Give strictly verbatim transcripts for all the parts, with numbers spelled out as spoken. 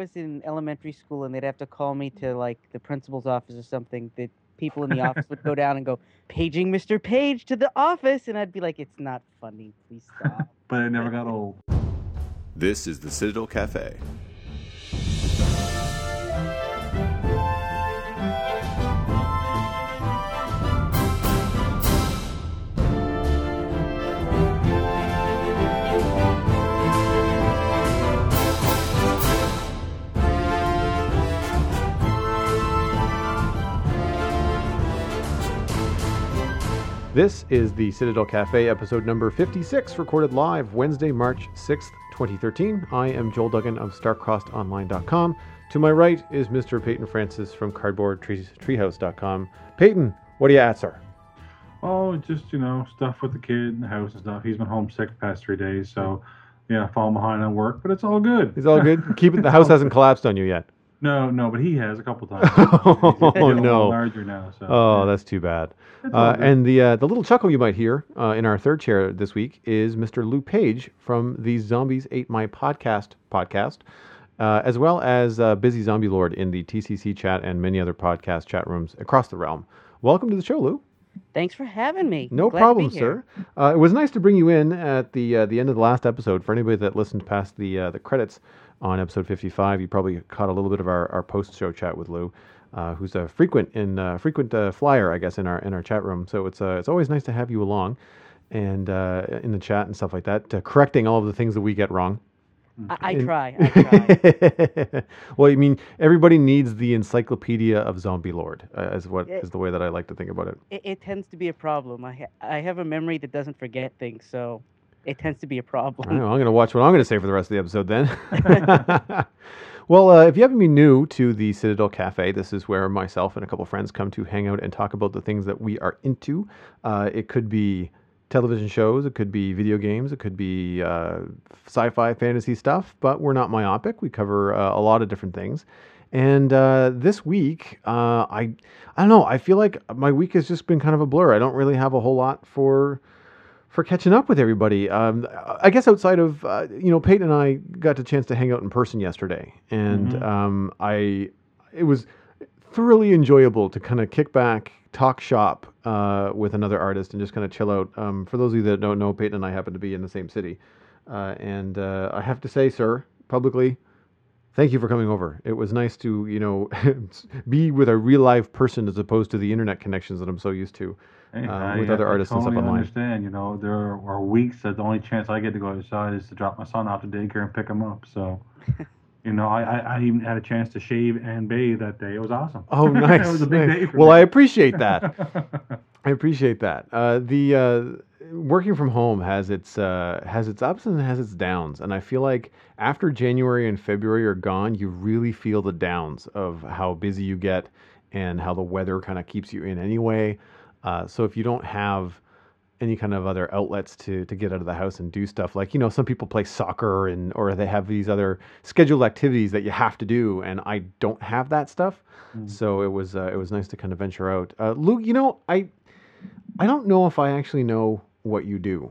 was in elementary school and they'd have to call me to like the principal's office or something, the people in the office would go down and go, "Paging Mister Page to the office," and I'd be like, "It's not funny. Please stop." But it never got old. This is the Citadel Cafe. This is the Citadel Cafe, episode number fifty-six, recorded live Wednesday, March sixth, twenty thirteen. I am Joel Duggan of Starcrossed Online dot com. To my right is Mister Peyton Francis from Cardboard Treehouse dot com. Peyton, what are you at, sir? Oh, just, you know, stuff with the kid in the house and stuff. He's been homesick the past three days, so, yeah, falling behind on work, but it's all good. It's all good? Keep it, the house hasn't collapsed on you yet. No, no, but he has a couple times. Oh, he's, he's no. larger now, so, oh, yeah. That's too bad. Uh, and the uh, the little chuckle you might hear uh, in our third chair this week is Mister Lou Page from the Zombies Ate My Podcast podcast, uh, as well as uh, Busy Zombie Lord in the T C C chat and many other podcast chat rooms across the realm. Welcome to the show, Lou. Thanks for having me. No Glad problem, to be here. sir. Uh, it was nice to bring you in at the uh, the end of the last episode. For anybody that listened past the uh, the credits on episode fifty-five, you probably caught a little bit of our, our post-show chat with Lou, uh, who's a frequent in uh, frequent uh, flyer, I guess, in our in our chat room. So it's uh, it's always nice to have you along, and uh, in the chat and stuff like that, uh, correcting all of the things that we get wrong. I, I And- try. I try. Well, I mean, everybody needs the Encyclopedia of Zombie Lord, uh, is what Yeah. is the way that I like to think about it. it, it tends to be a problem. I ha- I have a memory that doesn't forget things, so it tends to be a I problem. know, I'm going to watch what I'm going to say for the rest of the episode then. Well, uh, if you happen to be new to the Citadel Cafe, this is where myself and a couple friends come to hang out and talk about the things that we are into. Uh, it could be television shows, it could be video games, it could be uh, sci-fi, fantasy stuff, but we're not myopic. We cover uh, a lot of different things. And uh, this week, uh, I I don't know, I feel like my week has just been kind of a blur. I don't really have a whole lot for... for catching up with everybody. Um, I guess outside of, uh, you know, Peyton and I got the chance to hang out in person yesterday. And Mhm. um, I, it was thoroughly enjoyable to kind of kick back, talk shop uh, with another artist and just kind of chill out. Um, for those of you that don't know, Peyton and I happen to be in the same city. Uh, and uh, I have to say, sir, publicly, thank you for coming over. It was nice to, you know, be with a real live person as opposed to the internet connections that I'm so used to. Hey, uh, I, with I- other I artists and stuff totally online. understand. You know, there are weeks that the only chance I get to go outside is to drop my son off to daycare and pick him up. So, you know, I, I, I even had a chance to shave and bathe that day. It was awesome. Oh, nice. It was a big nice. day for Well, me. I appreciate that. I appreciate that. Uh, the uh, working from home has its uh, has its ups and has its downs, and I feel like after January and February are gone, you really feel the downs of how busy you get and how the weather kind of keeps you in anyway. Uh, so if you don't have any kind of other outlets to to get out of the house and do stuff, like, you know, some people play soccer and or they have these other scheduled activities that you have to do, and I don't have that stuff. Mm. So it was uh, it was nice to kind of venture out. Uh, Luke, you know, I I don't know if I actually know what you do.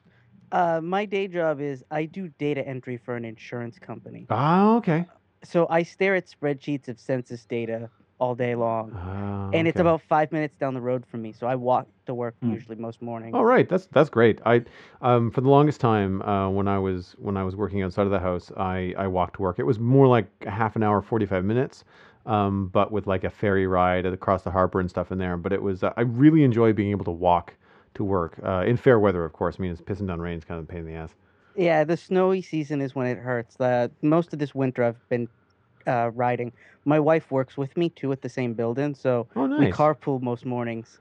Uh, my day job is I do data entry for an insurance company. Ah, okay. So I stare at spreadsheets of census data all day long. Ah, And it's okay. about five minutes down the road from me, so I walk to work Hmm. usually most mornings. All right, that's that's great. I um for the longest time uh, when I was when I was working outside of the house, I I walked to work. It was more like a half an hour, forty-five minutes, um, but with like a ferry ride across the harbor and stuff in there. But it was uh, I really enjoy being able to walk to work uh, in fair weather, of course. I mean, it's pissing down rain is kind of a pain in the ass. Yeah, the snowy season is when it hurts. The most of this winter I've been uh, riding. My wife works with me too at the same building, so Oh, we nice. carpool most mornings.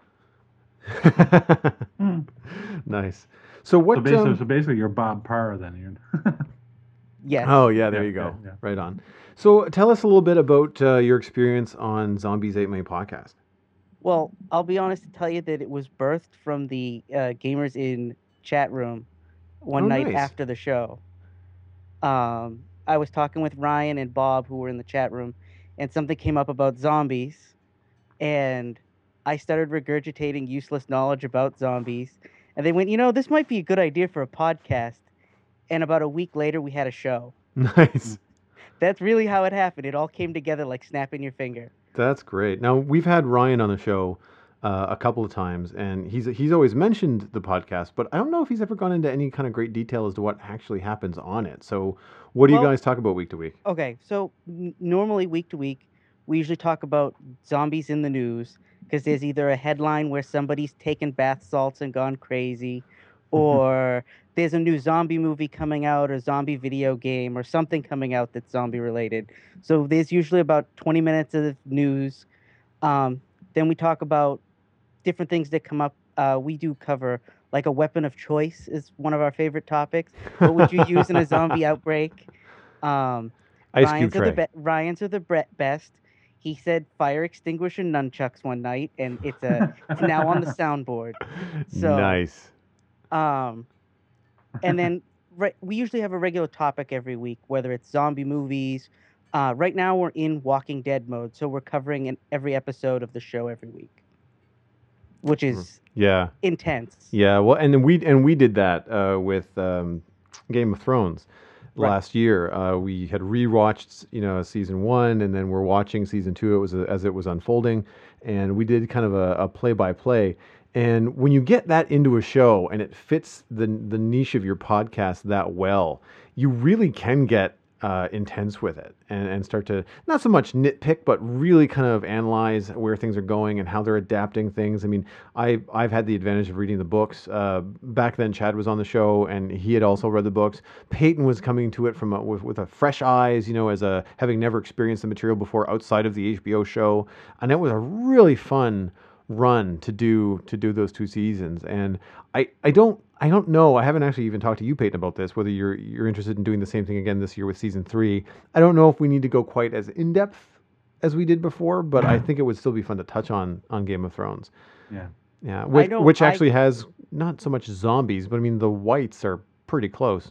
Hmm. Nice. So what? So basically, um, so basically, you're Bob Parr then, Ian. Yes. Oh yeah, there Yeah, you go. yeah, yeah. Right on. So tell us a little bit about uh, your experience on Zombies Ate My Podcast. Well, I'll be honest to tell you that it was birthed from the uh, Gamers in chat room one Oh, night nice. after the show. Um, I was talking with Ryan and Bob, who were in the chat room, and something came up about zombies, and I started regurgitating useless knowledge about zombies, and they went, you know, this might be a good idea for a podcast. And about a week later, we had a show. Nice. That's really how it happened. It all came together like snapping your finger. That's great. Now we've had Ryan on the show uh, a couple of times, and he's he's always mentioned the podcast, but I don't know if he's ever gone into any kind of great detail as to what actually happens on it. So, what do Well- you guys talk about week to week? Okay, so n- normally week to week, we usually talk about zombies in the news because there's either a headline where somebody's taken bath salts and gone crazy, or there's a new zombie movie coming out, or zombie video game, or something coming out that's zombie related. So there's usually about twenty minutes of news. Um, then we talk about different things that come up. Uh, we do cover like a weapon of choice is one of our favorite topics. What would you use in a zombie outbreak? Um, Ice Ryan's Cube are the tray. be- Ryan's are the bre- best. He said fire extinguisher nunchucks one night, and it's a it's now on the soundboard. So Nice. um, and then re- we usually have a regular topic every week, whether it's zombie movies. Uh, right now we're in Walking Dead mode, so we're covering an, every episode of the show every week, which is Yeah. intense. Yeah, well, and we and we did that uh, with um, Game of Thrones Right. last year. Uh, we had rewatched, you know, season one, and then we're watching season two. It was uh, as it was unfolding, and we did kind of a, a play-by-play. And when you get that into a show and it fits the the niche of your podcast that well, you really can get uh, intense with it and, and start to not so much nitpick, but really kind of analyze where things are going and how they're adapting things. I mean, I, I've had the advantage of reading the books. Uh, back then, Chad was on the show and he had also read the books. Peyton was coming to it from a, with, with a fresh eyes, you know, as a having never experienced the material before outside of the H B O show. And it was a really fun run to do to do those two seasons. And I, I don't I don't know. I haven't actually even talked to you, Peyton, about this, whether you're you're interested in doing the same thing again this year with season three. I don't know if we need to go quite as in depth as we did before, but I think it would still be fun to touch on on Game of Thrones. Yeah. Yeah, which, know- which I- actually has not so much zombies, but I mean the whites are pretty close.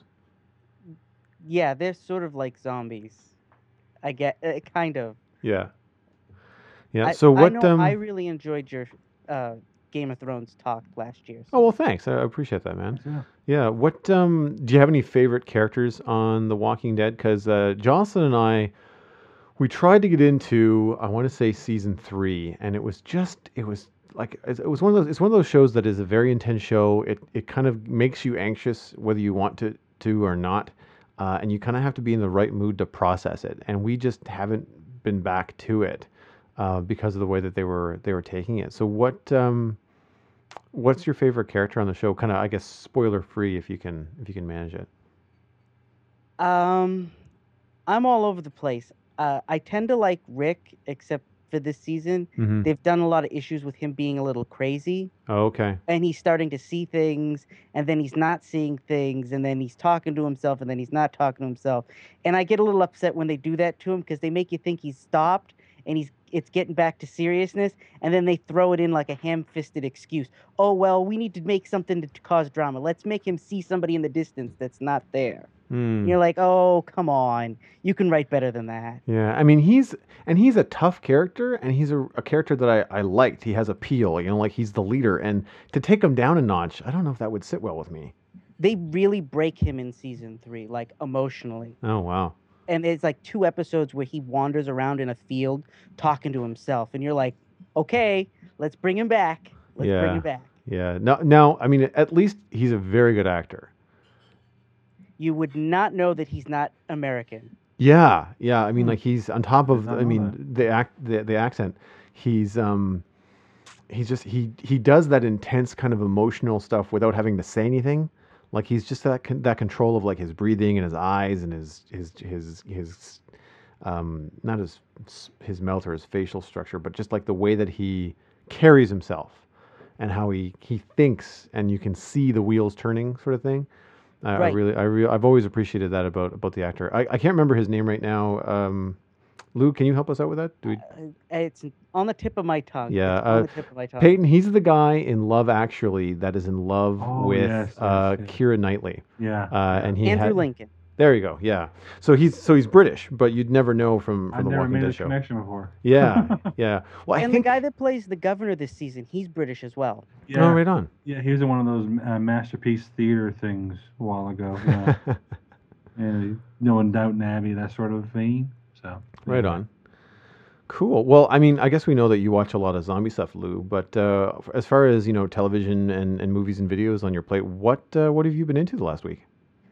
Yeah, they're sort of like zombies. I get uh, kind of. Yeah. Yeah. I, so what? I know um, I really enjoyed your uh, Game of Thrones talk last year. Oh well, thanks. I appreciate that, man. Yeah. Yeah. What um do you have any favorite characters on The Walking Dead? Because uh, Jocelyn and I, we tried to get into, I want to say season three, and it was just it was like it was one of those. It's one of those shows that is a very intense show. It it kind of makes you anxious whether you want to to or not, uh, and you kind of have to be in the right mood to process it. And we just haven't been back to it uh, because of the way that they were they were taking it. So what? Um, What's your favorite character on the show? Kind of, I guess, spoiler free if you can if you can manage it. Um, I'm all over the place. Uh, I tend to like Rick, except for this season. Mm-hmm. They've done a lot of issues with him being a little crazy, Oh, okay. and he's starting to see things, and then he's not seeing things, and then he's talking to himself, and then he's not talking to himself. And I get a little upset when they do that to him because they make you think he's stopped and he's it's getting back to seriousness, and then they throw it in like a ham-fisted excuse. Oh well, we need to make something to cause drama. Let's make him see somebody in the distance that's not there. Hmm. You're like, oh, come on. You can write better than that. Yeah, I mean he's and he's a tough character, and he's a, a character that I, I liked. He has appeal, you know, like he's the leader, and to take him down a notch, I don't know if that would sit well with me. They really break him in season three, like emotionally. Oh wow. And it's like two episodes where he wanders around in a field talking to himself. And you're like, okay, let's bring him back. Let's Yeah. bring him back. Yeah. No, now I mean at least he's a very good actor. You would not know that he's not American. Yeah, yeah. I mean, Hmm. like he's on top of. Did not I know mean, the act, the, the accent. He's um, he's just he he does that intense kind of emotional stuff without having to say anything. Like he's just that con- that control of like his breathing and his eyes and his his his his um not his his mouth or his facial structure, but just like the way that he carries himself and how he he thinks, and you can see the wheels turning, sort of thing. I, I Right. really, I re- I've always appreciated that about about the actor. I, I can't remember his name right now. Um, Lou, can you help us out with that? Do we, Uh, It's on the tip of my tongue. Yeah, It's on uh, the tip of my tongue. Peyton, he's the guy in Love Actually that is in love Oh, with yes, yes, uh, yes. Keira Knightley, Yeah. uh, and he Andrew had, Lincoln. There you go. Yeah. So he's so he's British, but you'd never know from I from the never Walking made Dead the show. connection before. Yeah, yeah. Well, I And think. the guy that plays the governor this season, he's British as well. Yeah. Oh, right on. Yeah, he was in one of those uh, masterpiece theater things a while ago. Yeah. and No One Doubting Abby, that sort of vein. So Right yeah. on. Cool. Well, I mean, I guess we know that you watch a lot of zombie stuff, Lou. But uh, f- as far as you know, television and, and movies and videos on your plate, what uh, what have you been into the last week?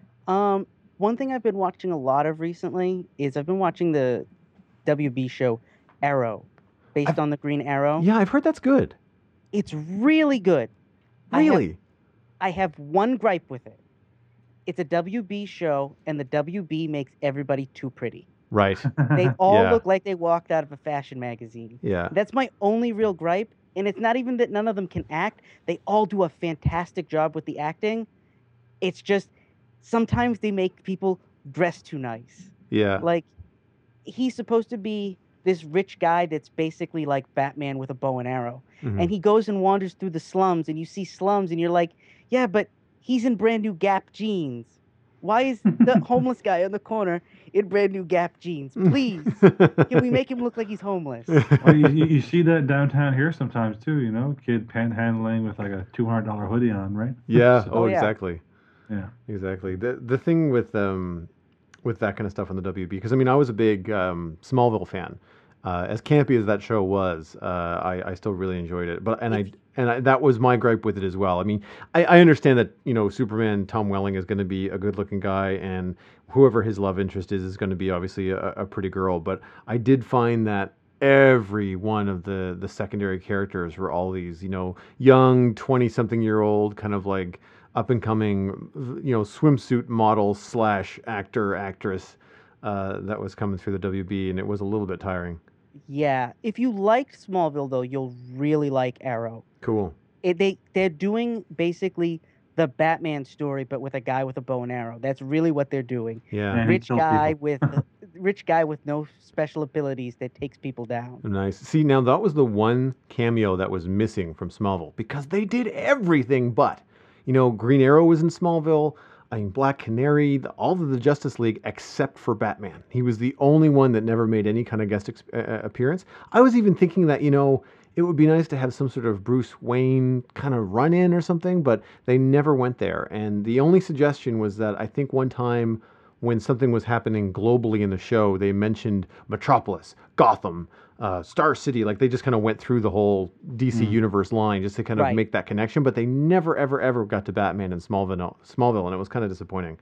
Um, one thing I've been watching a lot of recently is I've been watching the W B show Arrow, based I've- on the Green Arrow. Yeah, I've heard that's good. It's really good. I have- Really? I have one gripe with it. It's a W B show, and the W B makes everybody too pretty. Right. They all Yeah. look like they walked out of a fashion magazine. Yeah. That's my only real gripe. And it's not even that none of them can act. They all do a fantastic job with the acting. It's just sometimes they make people dress too nice. Yeah. Like, he's supposed to be this rich guy that's basically like Batman with a bow and arrow. Mhm. And he goes and wanders through the slums, and you see slums, and you're like, yeah, but he's in brand new Gap jeans. Why is the homeless guy on the corner in brand new Gap jeans? Please, can we make him look like he's homeless? Well, you, you you see that downtown here sometimes too. You know, kid panhandling with like a two hundred dollar hoodie on, right? Yeah. So- Oh, Oh, yeah. exactly. Yeah. Exactly. The the thing with um with that kind of stuff on the W B, because I mean I was a big um, Smallville fan. Uh, as campy as that show was, uh, I I still really enjoyed it. But and I and I, that was my gripe with it as well. I mean, I, I understand that you know Superman Tom Welling is going to be a good looking guy, and whoever his love interest is is going to be obviously a, a pretty girl. But I did find that every one of the the secondary characters were all these you know young twenty something year old kind of like up and coming you know swimsuit model slash actor actress uh, that was coming through the W B, and it was a little bit tiring. Yeah. If you liked Smallville, though, you'll really like Arrow. Cool. It, they they're doing basically the Batman story, but with a guy with a bow and arrow. That's really what they're doing. Yeah. And he Rich kills guy people. with rich guy with no special abilities that takes people down. Nice. See, now that was the one cameo that was missing from Smallville because they did everything but. You know, Green Arrow was in Smallville. I mean, Black Canary, the, all of the Justice League except for Batman. He was the only one that never made any kind of guest ex- uh, appearance. I was even thinking that, you know, it would be nice to have some sort of Bruce Wayne kind of run in or something, but they never went there. And the only suggestion was that I think one time when something was happening globally in the show, they mentioned Metropolis, Gotham, uh, Star City. Like they just kind of went through the whole D C Mm. universe line just to kind of Right. make that connection. But they never, ever, ever got to Batman and Smallville, Smallville, and it was kind of disappointing.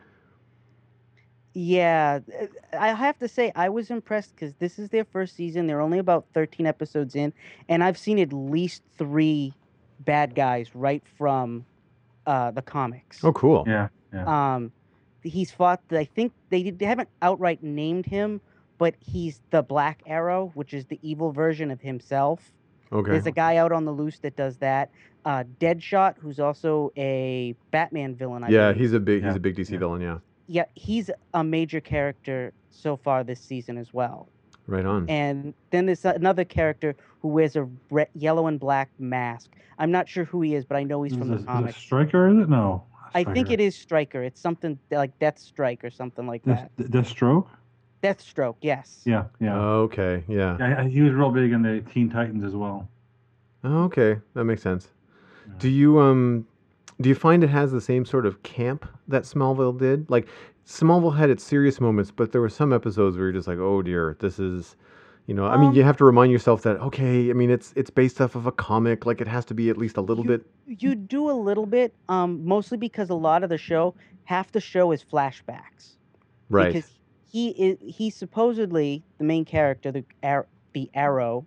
Yeah, uh, I have to say I was impressed because this is their first season. They're only about thirteen episodes in, and I've seen at least three bad guys right from uh, the comics. Oh, cool. Yeah. Yeah. Um, he's fought. I think they, did, they haven't outright named him, but he's the Black Arrow, which is the evil version of himself. Okay. There's a guy out on the loose that does that. Uh, Deadshot, who's also a Batman villain. I yeah, believe. he's a big, he's Yeah, a big D C yeah. villain. Yeah. yeah, he's a major character so far this season as well. Right on. And then there's another character who wears a red, yellow and black mask. I'm not sure who he is, but I know he's Is from it- the is it comics. Striker, is it? No. I think it is Stryker. It's something like Deathstrike or something like that. Death, Deathstroke? Deathstroke, yes. Yeah. Yeah. Okay. Yeah. yeah. He was real big in the Teen Titans as well. Oh, okay, that makes sense. Yeah. Do you um, do you find it has the same sort of camp that Smallville did? Like Smallville had its serious moments, but there were some episodes where you're just like, oh dear, this is, you know, I mean, Um, you have to remind yourself that okay, I mean, it's it's based off of a comic, like it has to be at least a little You- bit. You do a little bit, um, mostly because a lot of the show, half the show is flashbacks. Right. Because he is he supposedly the main character, the Ar- the Arrow,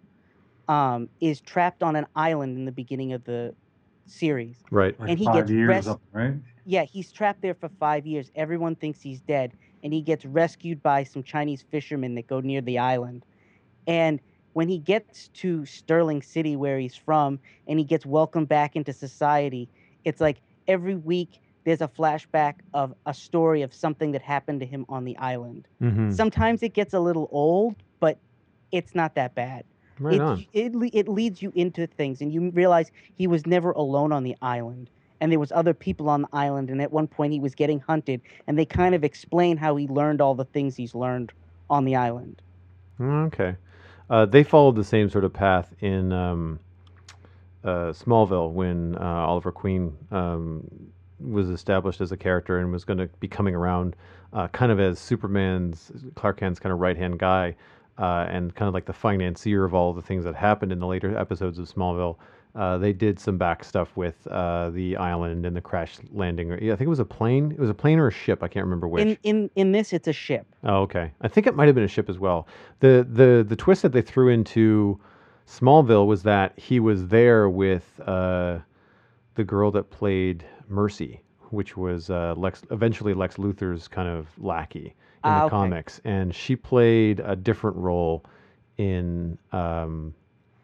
um, is trapped on an island in the beginning of the series. Right. Like And he five gets years rest- up, right? Yeah, he's trapped there for five years. Everyone thinks he's dead, and he gets rescued by some Chinese fishermen that go near the island. And when he gets to Sterling City, where he's from, and he gets welcomed back into society, it's like every week there's a flashback of a story of something that happened to him on the island. Mm-hmm. Sometimes it gets a little old, but it's not that bad. Right it, on. It, le- it leads you into things, and you realize he was never alone on the island, and there was other people on the island, and at one point he was getting hunted, and they kind of explain how he learned all the things he's learned on the island. Okay. Uh, they followed the same sort of path in um, uh, Smallville when uh, Oliver Queen um, was established as a character and was going to be coming around, uh, kind of as Superman's Clark Kent's kind of right hand guy, uh, and kind of like the financier of all the things that happened in the later episodes of Smallville. Uh, they did some back stuff with uh, the island and the crash landing. Yeah, I think it was a plane. It was a plane or a ship. I can't remember which. In in in this, it's a ship. Oh, okay. I think it might have been a ship as well. The the the twist that they threw into Smallville was that he was there with uh, the girl that played Mercy, which was uh, Lex eventually Lex Luthor's kind of lackey in Ah, the okay. comics, and she played a different role in. Um,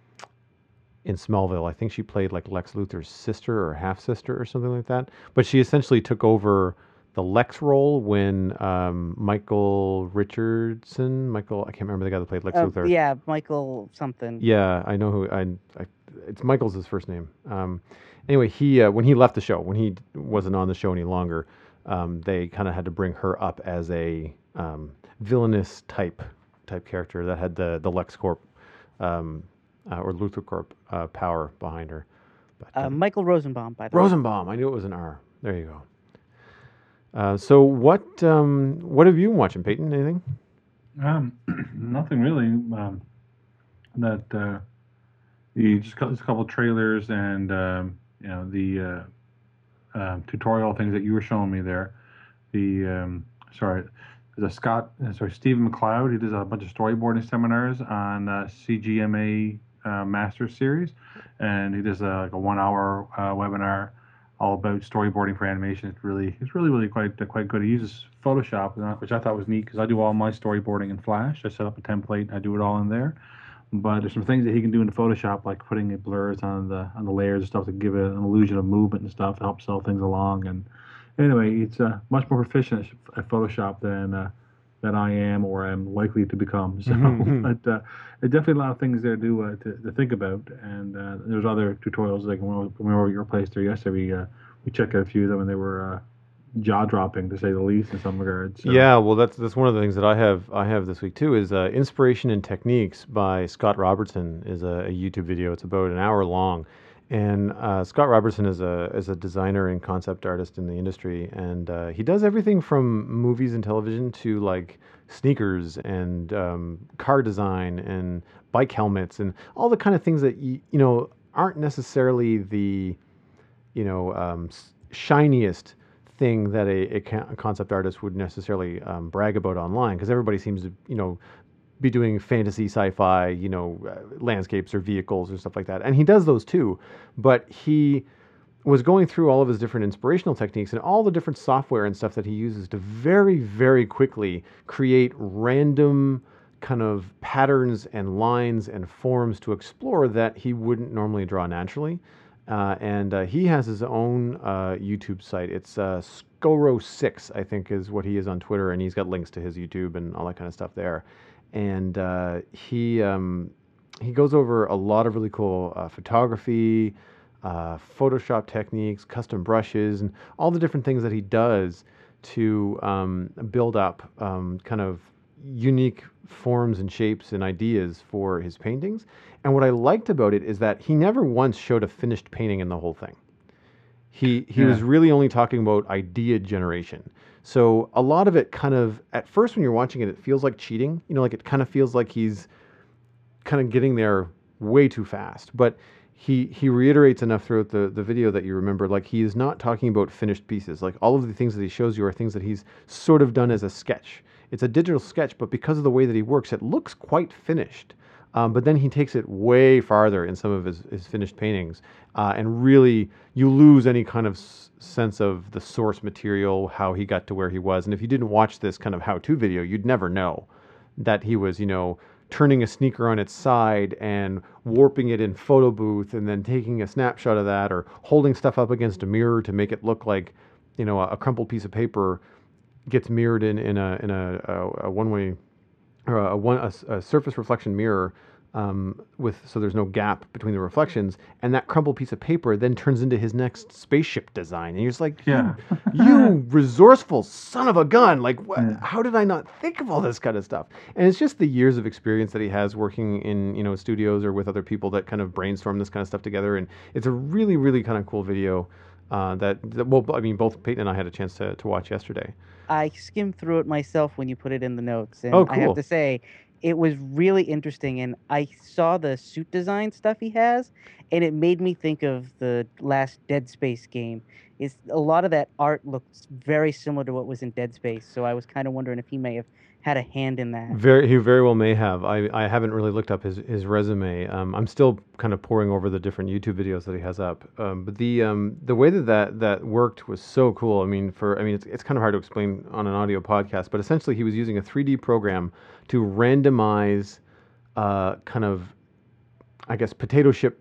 in Smallville. I think she played like Lex Luthor's sister or half sister or something like that. But she essentially took over the Lex role when um, Michael Richardson, Michael, I can't remember the guy that played Lex Uh, Luthor. yeah, Michael something. Yeah, I know who. I, I it's Michael's his first name. Um, anyway, he uh, when he left the show, when he wasn't on the show any longer, um, they kind of had to bring her up as a um, villainous type type character that had the the LexCorp um, uh, or Luthor Corp uh, power behind her. But, Uh, Michael Rosenbaum, by the way. Rosenbaum. I knew it was an R. There you go. Uh, so what um, what have you been watching, Peyton? Anything? Um, nothing really. Um, that uh, the just got- just a couple of trailers and um, you know the uh, um, tutorial things that you were showing me there. The um, sorry, there's a Scott uh, sorry Stephen McLeod. He does a bunch of storyboarding seminars on uh, C G M A uh, Master Series, and he does a, like a one-hour uh, webinar all about storyboarding for animation. It's really, it's really, really quite uh, quite good. He uses Photoshop, uh, which I thought was neat because I do all my storyboarding in Flash. I set up a template, I do it all in there. But there's some things that he can do in Photoshop, like putting blurs on the on the layers and stuff to give it an illusion of movement and stuff to help sell things along. And anyway, it's uh, much more proficient at Photoshop than uh, than I am or am likely to become. So, but uh, there's definitely a lot of things there to uh, to, to think about. And uh, there's other tutorials like when we when we were at your place there yesterday. We uh, we checked out a few of them, and they were uh, jaw dropping to say the least in some regards. So. Yeah, well, that's that's one of the things that I have I have this week too. Is uh, Inspiration and Techniques by Scott Robertson is a, a YouTube video. It's about an hour long, and uh, Scott Robertson is a is a designer and concept artist in the industry, and uh, he does everything from movies and television to like sneakers and um, car design and bike helmets and all the kind of things that you, you know aren't necessarily the you know um, s- shiniest thing that a, a ca- concept artist would necessarily um, brag about online, because everybody seems to you know be doing fantasy sci-fi you know uh, landscapes or vehicles or stuff like that, and he does those too. But he was going through all of his different inspirational techniques and all the different software and stuff that he uses to very very quickly create random kind of patterns and lines and forms to explore that he wouldn't normally draw naturally. Uh, and uh, he has his own uh, YouTube site. It's uh, Scoro six, I think, is what he is on Twitter, and he's got links to his YouTube and all that kind of stuff there. And uh, he um, he goes over a lot of really cool uh, photography, uh, Photoshop techniques, custom brushes, and all the different things that he does to um, build up um, kind of unique forms and shapes and ideas for his paintings. And what I liked about it is that he never once showed a finished painting in the whole thing. He he Yeah. was really only talking about idea generation. So a lot of it kind of, at first when you're watching it, it feels like cheating. You know, like it kind of feels like he's kind of getting there way too fast. But he he reiterates enough throughout the, the video that you remember, like he is not talking about finished pieces. Like all of the things that he shows you are things that he's sort of done as a sketch. It's a digital sketch, but because of the way that he works, it looks quite finished. Um, but then he takes it way farther in some of his, his finished paintings, uh, and really you lose any kind of s- sense of the source material, how he got to where he was. And if you didn't watch this kind of how-to video, you'd never know that he was, you know, turning a sneaker on its side and warping it in photo booth and then taking a snapshot of that, or holding stuff up against a mirror to make it look like, you know, a, a crumpled piece of paper gets mirrored in, in a in a, a, a one-way or a one a, s- a surface reflection mirror, um, with so there's no gap between the reflections, and that crumpled piece of paper then turns into his next spaceship design, and you're just like, Yeah. you resourceful son of a gun! Like, wh- Yeah. how did I not think of all this kind of stuff? And it's just the years of experience that he has working in you know studios or with other people that kind of brainstorm this kind of stuff together, and it's a really really kind of cool video. uh, that, that well, I mean, both Peyton and I had a chance to, to watch yesterday. I skimmed through it myself when you put it in the notes, and Oh, I have cool. to say, it was really interesting. And I saw the suit design stuff he has, and it made me think of the last Dead Space game. Is a lot of that art looks very similar to what was in Dead Space, so I was kind of wondering if he may have had a hand in that. Very, he very well may have. I, I haven't really looked up his, his resume. Um, I'm still kind of poring over the different YouTube videos that he has up. Um, but the um, the way that, that that worked was so cool. I mean, for I mean, it's it's kind of hard to explain on an audio podcast. But essentially, he was using a three D program to randomize, uh, kind of, I guess, potato chip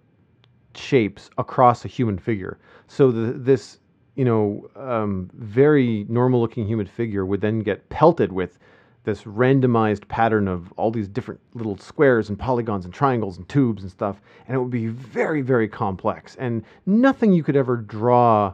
shapes across a human figure. So the, this, you know, um, very normal-looking human figure would then get pelted with this randomized pattern of all these different little squares and polygons and triangles and tubes and stuff, and it would be very, very complex and nothing you could ever draw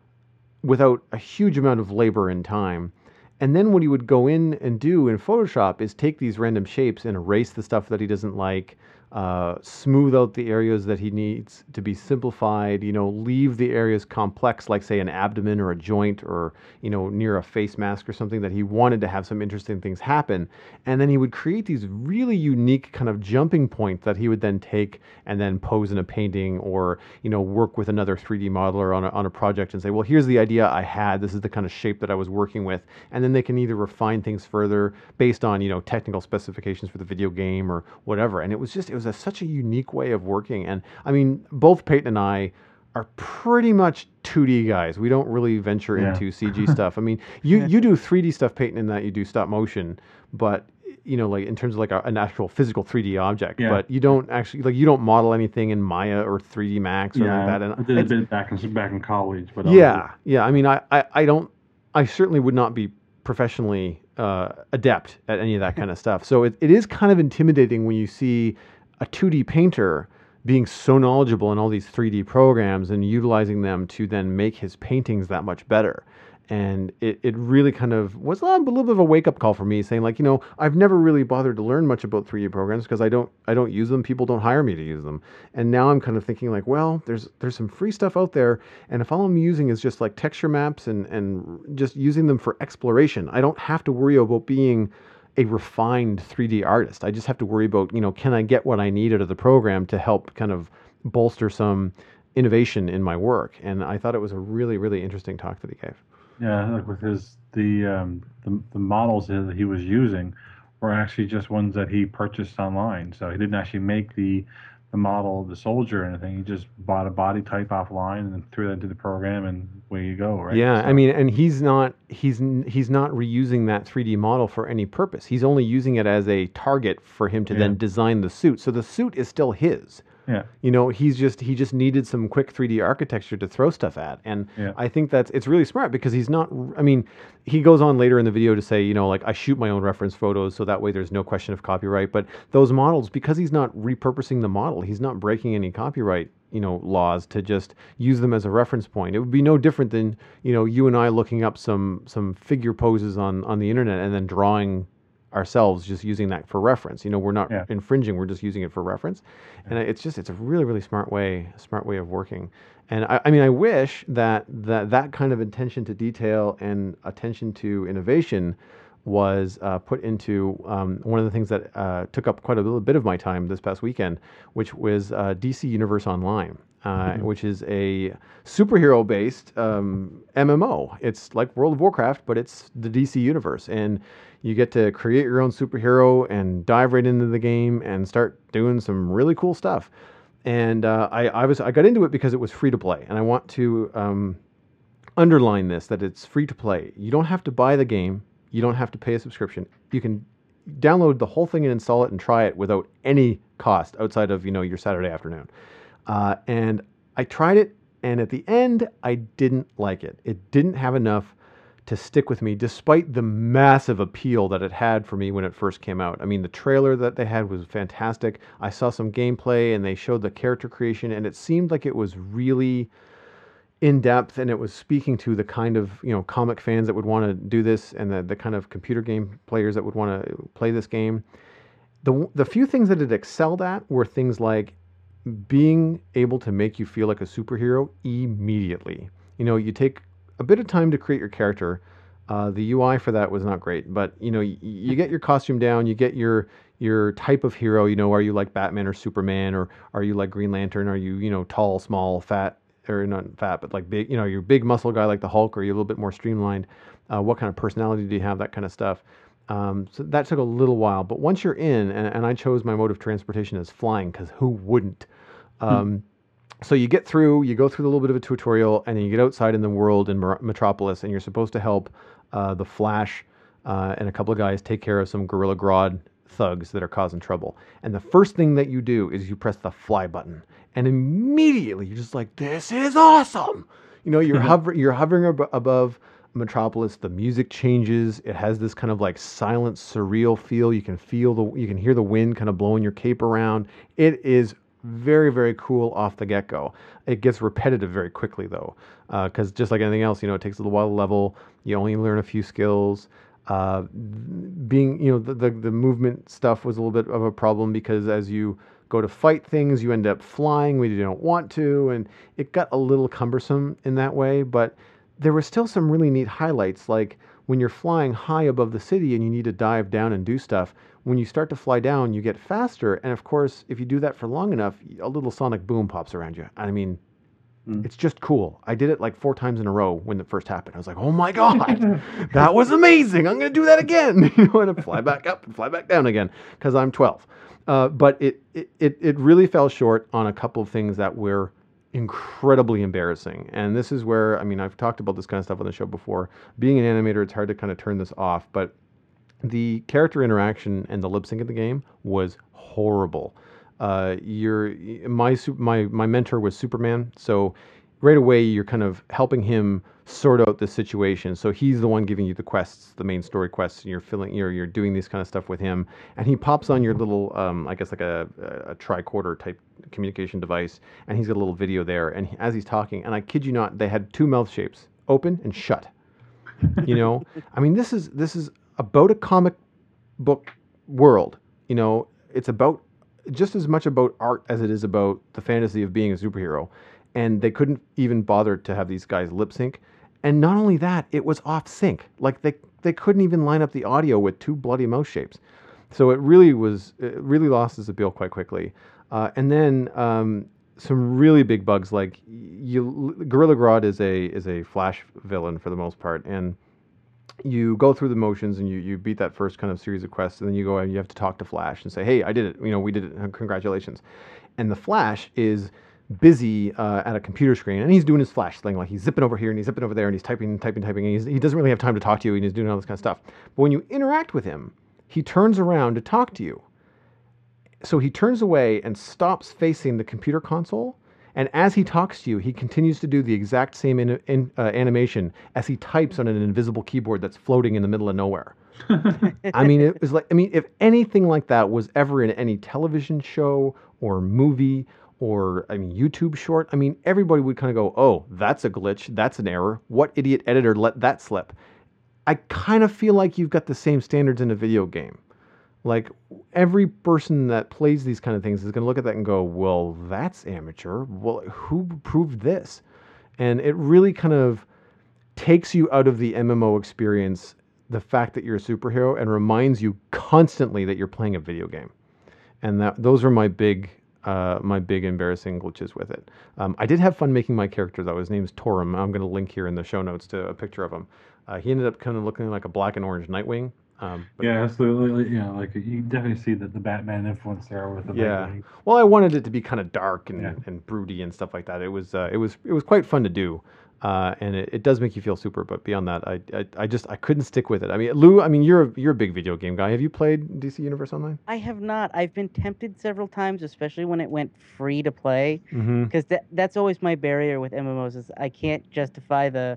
without a huge amount of labor and time. And then what he would go in and do in Photoshop is take these random shapes and erase the stuff that he doesn't like, uh, smooth out the areas that he needs to be simplified, you know, leave the areas complex, like say an abdomen or a joint or, you know, near a face mask or something that he wanted to have some interesting things happen. And then he would create these really unique kind of jumping points that he would then take and then pose in a painting or, you know, work with another three D modeler on a, on a project and say, well, here's the idea I had. This is the kind of shape that I was working with. And then they can either refine things further based on, you know, technical specifications for the video game or whatever. And it was just, it was a, such a unique way of working. And I mean, both Peyton and I are pretty much two D guys. We don't really venture Yeah. into C G stuff. I mean, you, you do three D stuff, Peyton, in that you do stop motion, but you know, like in terms of like a, an actual physical three D object, Yeah. but you don't actually, like you don't model anything in Maya or three D Max or Yeah, like that. And I did a it's- bit back in back in college, but yeah, yeah. I mean, I, I, I don't, I certainly would not be professionally uh, adept at any of that kind of stuff. So it, it is kind of intimidating when you see a two D painter being so knowledgeable in all these three D programs and utilizing them to then make his paintings that much better. And it, it really kind of was a little bit of a wake-up call for me, saying like, you know, I've never really bothered to learn much about three D programs because I don't I don't use them. People don't hire me to use them. And now I'm kind of thinking like, well, there's there's some free stuff out there, and if all I'm using is just like texture maps and and just using them for exploration, I don't have to worry about being a refined three D artist. I just have to worry about, you know, can I get what I need out of the program to help kind of bolster some innovation in my work. And I thought it was a really, really interesting talk that he gave. Yeah, like with his the um, the the models that he was using were actually just ones that he purchased online. So he didn't actually make the the model of the soldier or anything. He just bought a body type offline and then threw that into the program, and away you go, right? Yeah, So- I mean, and he's not he's n- he's not reusing that three D model for any purpose. He's only using it as a target for him to Yeah. then design the suit. So the suit is still his. yeah, You know, he's just he just needed some quick three D architecture to throw stuff at, and Yeah. I think that's it's really smart because he's not. I mean, he goes on later in the video to say, you know, like I shoot my own reference photos, so that way there's no question of copyright. But those models, because he's not repurposing the model, he's not breaking any copyright, you know, laws to just use them as a reference point. It would be no different than, you know, you and I looking up some some figure poses on on the internet and then drawing ourselves, just using that for reference. You know, we're not Yeah. infringing, we're just using it for reference. And it's just, it's a really, really smart way, smart way of working. And I, I mean, I wish that, that that kind of attention to detail and attention to innovation was uh, put into um, one of the things that uh, took up quite a little bit of my time this past weekend, which was uh, D C Universe Online, uh, which is a superhero-based um, M M O. It's like World of Warcraft, but it's the D C Universe. And you get to create your own superhero and dive right into the game and start doing some really cool stuff. And uh, I, I was I got into it because it was free to play, and I want to um, underline this, that it's free to play. You don't have to buy the game. You don't have to pay a subscription. You can download the whole thing and install it and try it without any cost outside of, you know, your Saturday afternoon. Uh, and I tried it, and at the end, I didn't like it. It didn't have enough to stick with me, despite the massive appeal that it had for me when it first came out. I mean, the trailer that they had was fantastic. I saw some gameplay, and they showed the character creation, and it seemed like it was really in depth, and it was speaking to the kind of, you know, comic fans that would want to do this, and the, the kind of computer game players that would want to play this game. The the few things that it excelled at were things like being able to make you feel like a superhero immediately. You know, you take a bit of time to create your character. Uh, the U I for that was not great, but you know, you, you get your costume down, you get your your type of hero. You know, are you like Batman or Superman, or are you like Green Lantern? Are you you know tall, small, fat, or not fat, but like big? You know, you're a big muscle guy like the Hulk, or you're a little bit more streamlined. Uh, what kind of personality do you have? That kind of stuff. Um, so that took a little while, but once you're in, and, and I chose my mode of transportation as flying because who wouldn't? Um, So you get through, you go through a little bit of a tutorial, and then you get outside in the world in Mer- Metropolis, and you're supposed to help uh, the Flash uh, and a couple of guys take care of some Gorilla Grodd thugs that are causing trouble. And the first thing that you do is you press the fly button, and immediately you're just like, "This is awesome!" You know, you're hover, you're hovering ab- above Metropolis. The music changes. It has this kind of like silent, surreal feel. You can feel the, you can hear the wind kind of blowing your cape around. It is very, very cool off the get-go. It gets repetitive very quickly, though, because uh, just like anything else, you know, it takes a little while to level. You only learn a few skills. Uh, being, you know, the, the the movement stuff was a little bit of a problem because as you go to fight things, you end up flying when you don't want to, and it got a little cumbersome in that way. But there were still some really neat highlights, like when you're flying high above the city and you need to dive down and do stuff. When you start to fly down, you get faster. And of course, if you do that for long enough, a little sonic boom pops around you. I mean, mm. It's just cool. I did it like four times in a row when it first happened. I was like, oh my God, that was amazing. I'm going to do that again. You know, and I fly back up and fly back down again because I'm twelve. Uh, but it, it, it, it really fell short on a couple of things that were incredibly embarrassing. And this is where, I mean, I've talked about this kind of stuff on the show before. Being an animator, it's hard to kind of turn this off, but the character interaction and the lip sync of the game was horrible. Uh, you're, my, my, my mentor was Superman, so right away you're kind of helping him sort out the situation. So he's the one giving you the quests, the main story quests, and you're filling, you're, you're doing this kind of stuff with him. And he pops on your little, um, I guess like a, a tricorder type communication device, and he's got a little video there. And he, as he's talking, and I kid you not, they had two mouth shapes, open and shut. You know, I mean, this is this is about a comic book world. You know, it's about just as much about art as it is about the fantasy of being a superhero. And they couldn't even bother to have these guys lip sync. And not only that, it was off sync. Like they they couldn't even line up the audio with two bloody mouth shapes. So it really was it really lost its appeal quite quickly. Uh, and then um, some really big bugs like you, Gorilla Grodd is a is a Flash villain for the most part, and you go through the motions and you, you beat that first kind of series of quests, and then you go and you have to talk to Flash and say, hey, I did it. You know, we did it. Congratulations. And the Flash is busy uh, at a computer screen, and he's doing his Flash thing. Like he's zipping over here and he's zipping over there and he's typing, typing, typing. And he's, he doesn't really have time to talk to you, and he's doing all this kind of stuff. But when you interact with him, he turns around to talk to you. So he turns away and stops facing the computer console. And as he talks to you, he continues to do the exact same in, in, uh, animation as he types on an invisible keyboard that's floating in the middle of nowhere. I mean, it was like, I mean, if anything like that was ever in any television show or movie or, I mean, YouTube short, I mean, everybody would kind of go, oh, that's a glitch. That's an error. What idiot editor let that slip? I kind of feel like you've got the same standards in a video game. Like every person that plays these kind of things is going to look at that and go, well, that's amateur. Well, who proved this? And it really kind of takes you out of the M M O experience, the fact that you're a superhero, and reminds you constantly that you're playing a video game. And that those are my big, uh, my big embarrassing glitches with it. Um, I did have fun making my character though. His name's Torum. I'm going to link here in the show notes to a picture of him. Uh, he ended up kind of looking like a black and orange Nightwing. Um, but yeah, absolutely. Yeah, like you definitely see that the Batman influence there with the yeah. Nightwing. Well, I wanted it to be kind of dark and, yeah. and broody and stuff like that. It was uh, it was it was quite fun to do, uh, and it, it does make you feel super. But beyond that, I, I I just I couldn't stick with it. I mean, Lou, I mean, you're a, you're a big video game guy. Have you played D C Universe Online? I have not. I've been tempted several times, especially when it went free to play, because mm-hmm. that that's always my barrier with M M Os is I can't justify the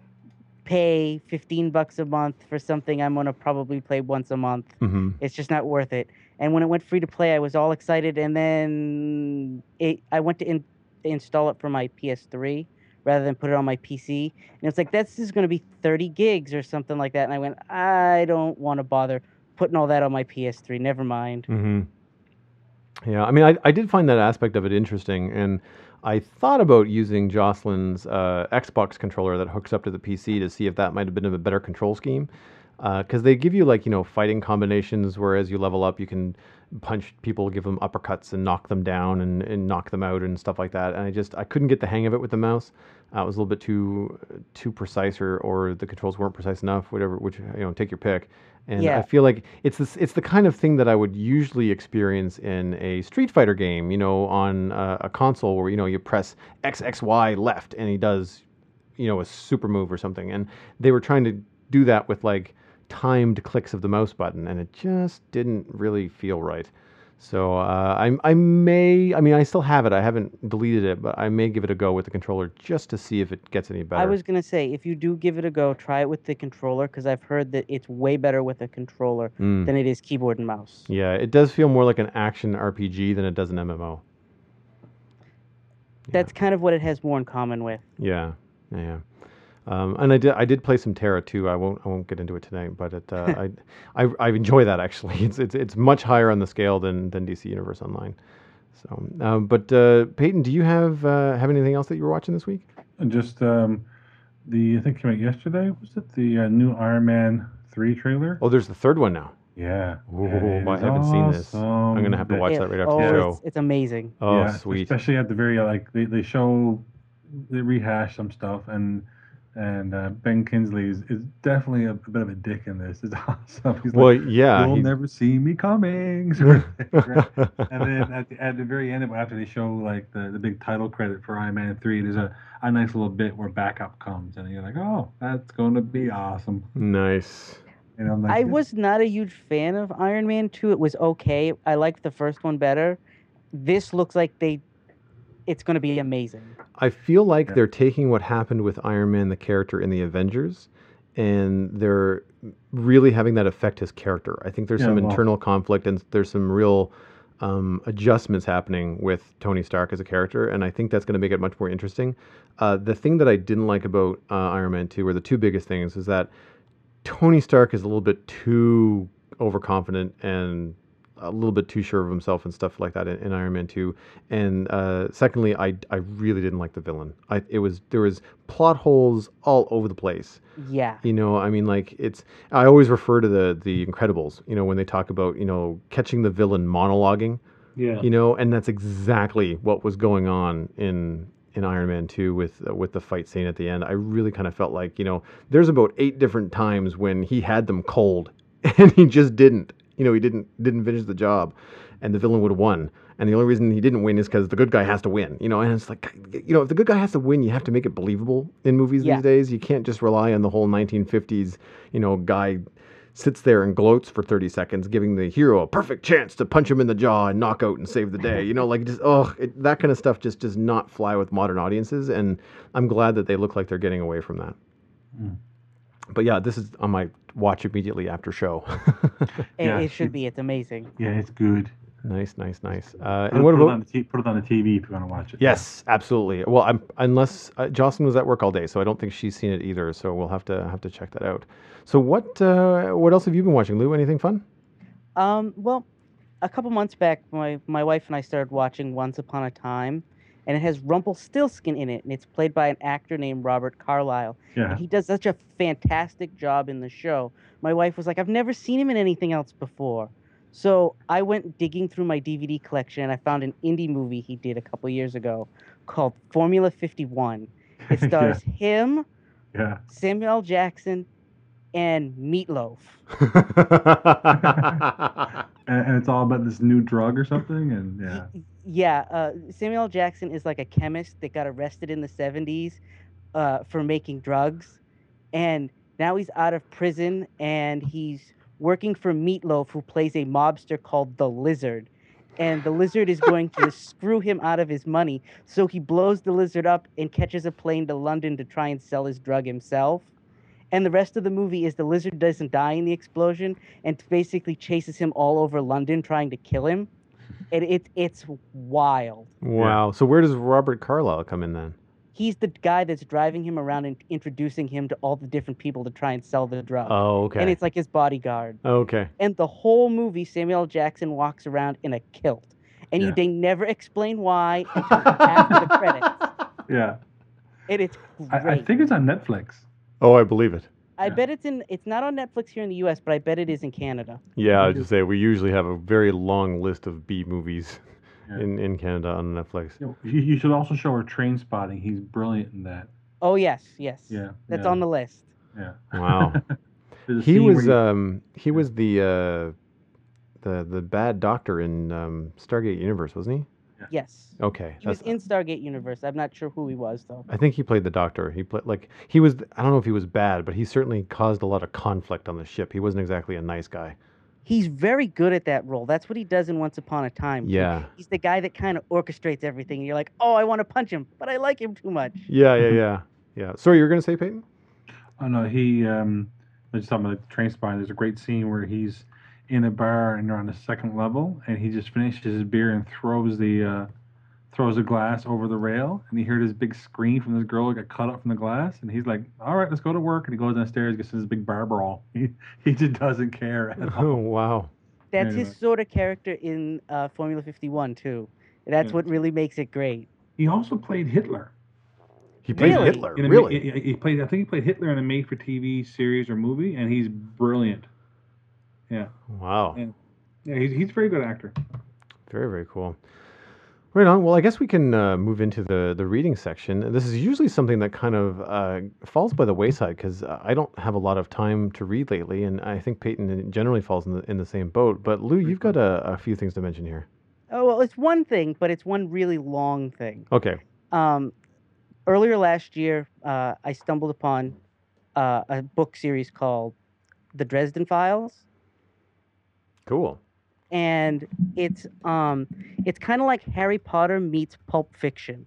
pay fifteen bucks a month for something I'm going to probably play once a month. Mm-hmm. It's just not worth it. And when it went free to play, I was all excited. And then it, I went to in, install it for my P S three rather than put it on my P C. And it's like, this is going to be thirty gigs or something like that. And I went, I don't want to bother putting all that on my P S three. Never mind. Mm-hmm. Yeah, I mean, I, I did find that aspect of it interesting, and I thought about using Jocelyn's uh, Xbox controller that hooks up to the P C to see if that might have been a better control scheme. Because they give you, like, you know, fighting combinations, whereas you level up, you can punch people, give them uppercuts and knock them down and, and knock them out and stuff like that. And I just, I couldn't get the hang of it with the mouse. Uh, it was a little bit too too precise, or, or the controls weren't precise enough, whatever, which, you know, take your pick. And I Yeah. feel like it's this, it's the kind of thing that I would usually experience in a Street Fighter game, you know, on a, a console where, you know, you press X X Y left and he does, you know, a super move or something. And they were trying to do that with, like, timed clicks of the mouse button, and it just didn't really feel right. So uh, I, I may, I mean, I still have it. I haven't deleted it, but I may give it a go with the controller just to see if it gets any better. I was gonna say, if you do give it a go, try it with the controller, because I've heard that it's way better with a controller Mm. than it is keyboard and mouse. Yeah, it does feel more like an action R P G than it does an M M O. That's kind of what it has more in common with. Yeah, yeah. yeah. Um, and I did, I did play some Terra too. I won't, I won't get into it tonight, but it, uh, I, I, I enjoy that actually. It's, it's, it's much higher on the scale than, than D C Universe Online. So, um, but uh, Peyton, do you have, uh, have anything else that you were watching this week? And just um, the I think it came out yesterday. Was it the uh, new Iron Man three trailer? Oh, there's the third one now. Yeah. Oh, yeah, I it is haven't seen this. I'm gonna have to awesome. watch It- that right after oh, the show. It's, it's amazing. Oh, Yeah, sweet. Especially at the very like they, they show they rehash some stuff, and and uh, Ben Kingsley is, is definitely a, a bit of a dick in this. It's awesome. He's Well, like, yeah. you'll he's- never see me coming. sort of thing, right? And then at the, at the very end, after they show like the, the big title credit for Iron Man three, there's a, a nice little bit where backup comes, and you're like, oh, that's going to be awesome. Nice. And I'm like, I this- was not a huge fan of Iron Man two. It was okay. I liked the first one better. This looks like they, it's going to be amazing. I feel like Yeah. they're taking what happened with Iron Man, the character in the Avengers, and they're really having that affect his character. I think there's Yeah, some well- internal conflict, and there's some real um, adjustments happening with Tony Stark as a character, and I think that's going to make it much more interesting. Uh, the thing that I didn't like about uh, Iron Man two, or the two biggest things, is that Tony Stark is a little bit too overconfident and a little bit too sure of himself and stuff like that in, in Iron Man two. And uh, secondly, I, I really didn't like the villain. I it was there was plot holes all over the place. Yeah. You know, I mean, like it's. I always refer to the the Incredibles. You know, when they talk about you know catching the villain monologuing. yeah. You know, and that's exactly what was going on in in Iron Man two with uh, with the fight scene at the end. I really kind of felt like, you know, there's about eight different times when he had them cold and he just didn't. You know, he didn't didn't finish the job, and the villain would have won. And the only reason he didn't win is because the good guy has to win. You know, and it's like, you know, if the good guy has to win, you have to make it believable in movies Yeah. these days. You can't just rely on the whole nineteen fifties, you know, guy sits there and gloats for thirty seconds, giving the hero a perfect chance to punch him in the jaw and knock out and save the day. You know, like just, oh, it, that kind of stuff just does not fly with modern audiences. And I'm glad that they look like they're getting away from that. Mm. But yeah, this is on my watch immediately after show. It, Yeah, it should it's- be. It's amazing. Yeah, it's good. Nice, nice, nice. Uh, Put, and what put it about? on the t- put it on the T V if you want to watch it. Yes, absolutely. Well, I'm unless uh, Jocelyn was at work all day, so I don't think she's seen it either. So we'll have to have to check that out. So what uh, what else have you been watching, Lou? Anything fun? Um, well, a couple months back, my, my wife and I started watching Once Upon a Time, and it has Rumpelstiltskin in it, and it's played by an actor named Robert Carlyle. Yeah. And he does such a fantastic job in the show. My wife was like, I've never seen him in anything else before. So I went digging through my D V D collection, and I found an indie movie he did a couple years ago called Formula fifty-one. It Yeah. stars him, Yeah. Samuel L. Jackson, and Meatloaf. And, and it's all about this new drug or something. And yeah. Y- Yeah, uh, Samuel L. Jackson is like a chemist that got arrested in the seventies uh, for making drugs. And now he's out of prison and he's working for Meatloaf, who plays a mobster called the Lizard. And the Lizard is going to screw him out of his money. So he blows the Lizard up and catches a plane to London to try and sell his drug himself. And the rest of the movie is the Lizard doesn't die in the explosion and basically chases him all over London trying to kill him. And it, it's wild. Wow. So where does Robert Carlyle come in then? He's the guy that's driving him around and introducing him to all the different people to try and sell the drug. Oh, okay. And it's like his bodyguard. okay. And the whole movie, Samuel L. Jackson walks around in a kilt. and you Yeah. they never explain why until after the credits. Yeah. And it's I, I great. think it's on Netflix. Oh, I believe it. I Yeah. bet it's in. It's not on Netflix here in the U S, but I bet it is in Canada. Yeah, I You- just say we usually have a very long list of B movies Yeah. in, in Canada on Netflix. You, know, you you should also show her Train Spotting. He's brilliant in that. Oh yes, yes. Yeah, That's yeah. on the list. Yeah. Wow. There's a He scene where was he- um he was the uh the the bad doctor in um, Stargate Universe, wasn't he? Yes. Okay, He was that's- in Stargate Universe. I'm not sure who he was though. I think he played the doctor. He played like he was. I don't know if he was bad, but he certainly caused a lot of conflict on the ship. He wasn't exactly a nice guy. He's very good at that role. That's what he does in Once Upon a Time. too. Yeah. He's the guy that kind of orchestrates everything. And you're like, oh, I want to punch him, but I like him too much. Yeah, yeah, yeah, yeah. Sorry, you were gonna say, Peyton? Oh no, he um I was just talking about the Train Spotting. There's a great scene where he's in a bar and they're on the second level and he just finishes his beer and throws the uh throws a glass over the rail and he heard this big scream from this girl who got cut up from the glass and he's like, all right, let's go to work, and he goes downstairs, gets this big bar brawl. He he just doesn't care at Oh all. wow. That's Anyway. his sort of character in uh, Formula fifty-one too. That's Yeah. what really makes it great. He also played Hitler. He played Really? Hitler. In a, Really? He, he played. I think he played Hitler in a made-for-T V series or movie, and he's brilliant. Yeah, Wow. Yeah. yeah, he's he's a very good actor. Very, very cool. Right on. Well, I guess we can uh, move into the, the reading section. This is usually something that kind of uh, falls by the wayside because I don't have a lot of time to read lately, and I think Peyton generally falls in the in the same boat. But Lou, you've got a, a few things to mention here. Oh well, it's one thing, but it's one really long thing. Okay. Um, earlier last year, uh, I stumbled upon uh, a book series called The Dresden Files, Cool. and it's um, it's kind of like Harry Potter meets Pulp Fiction.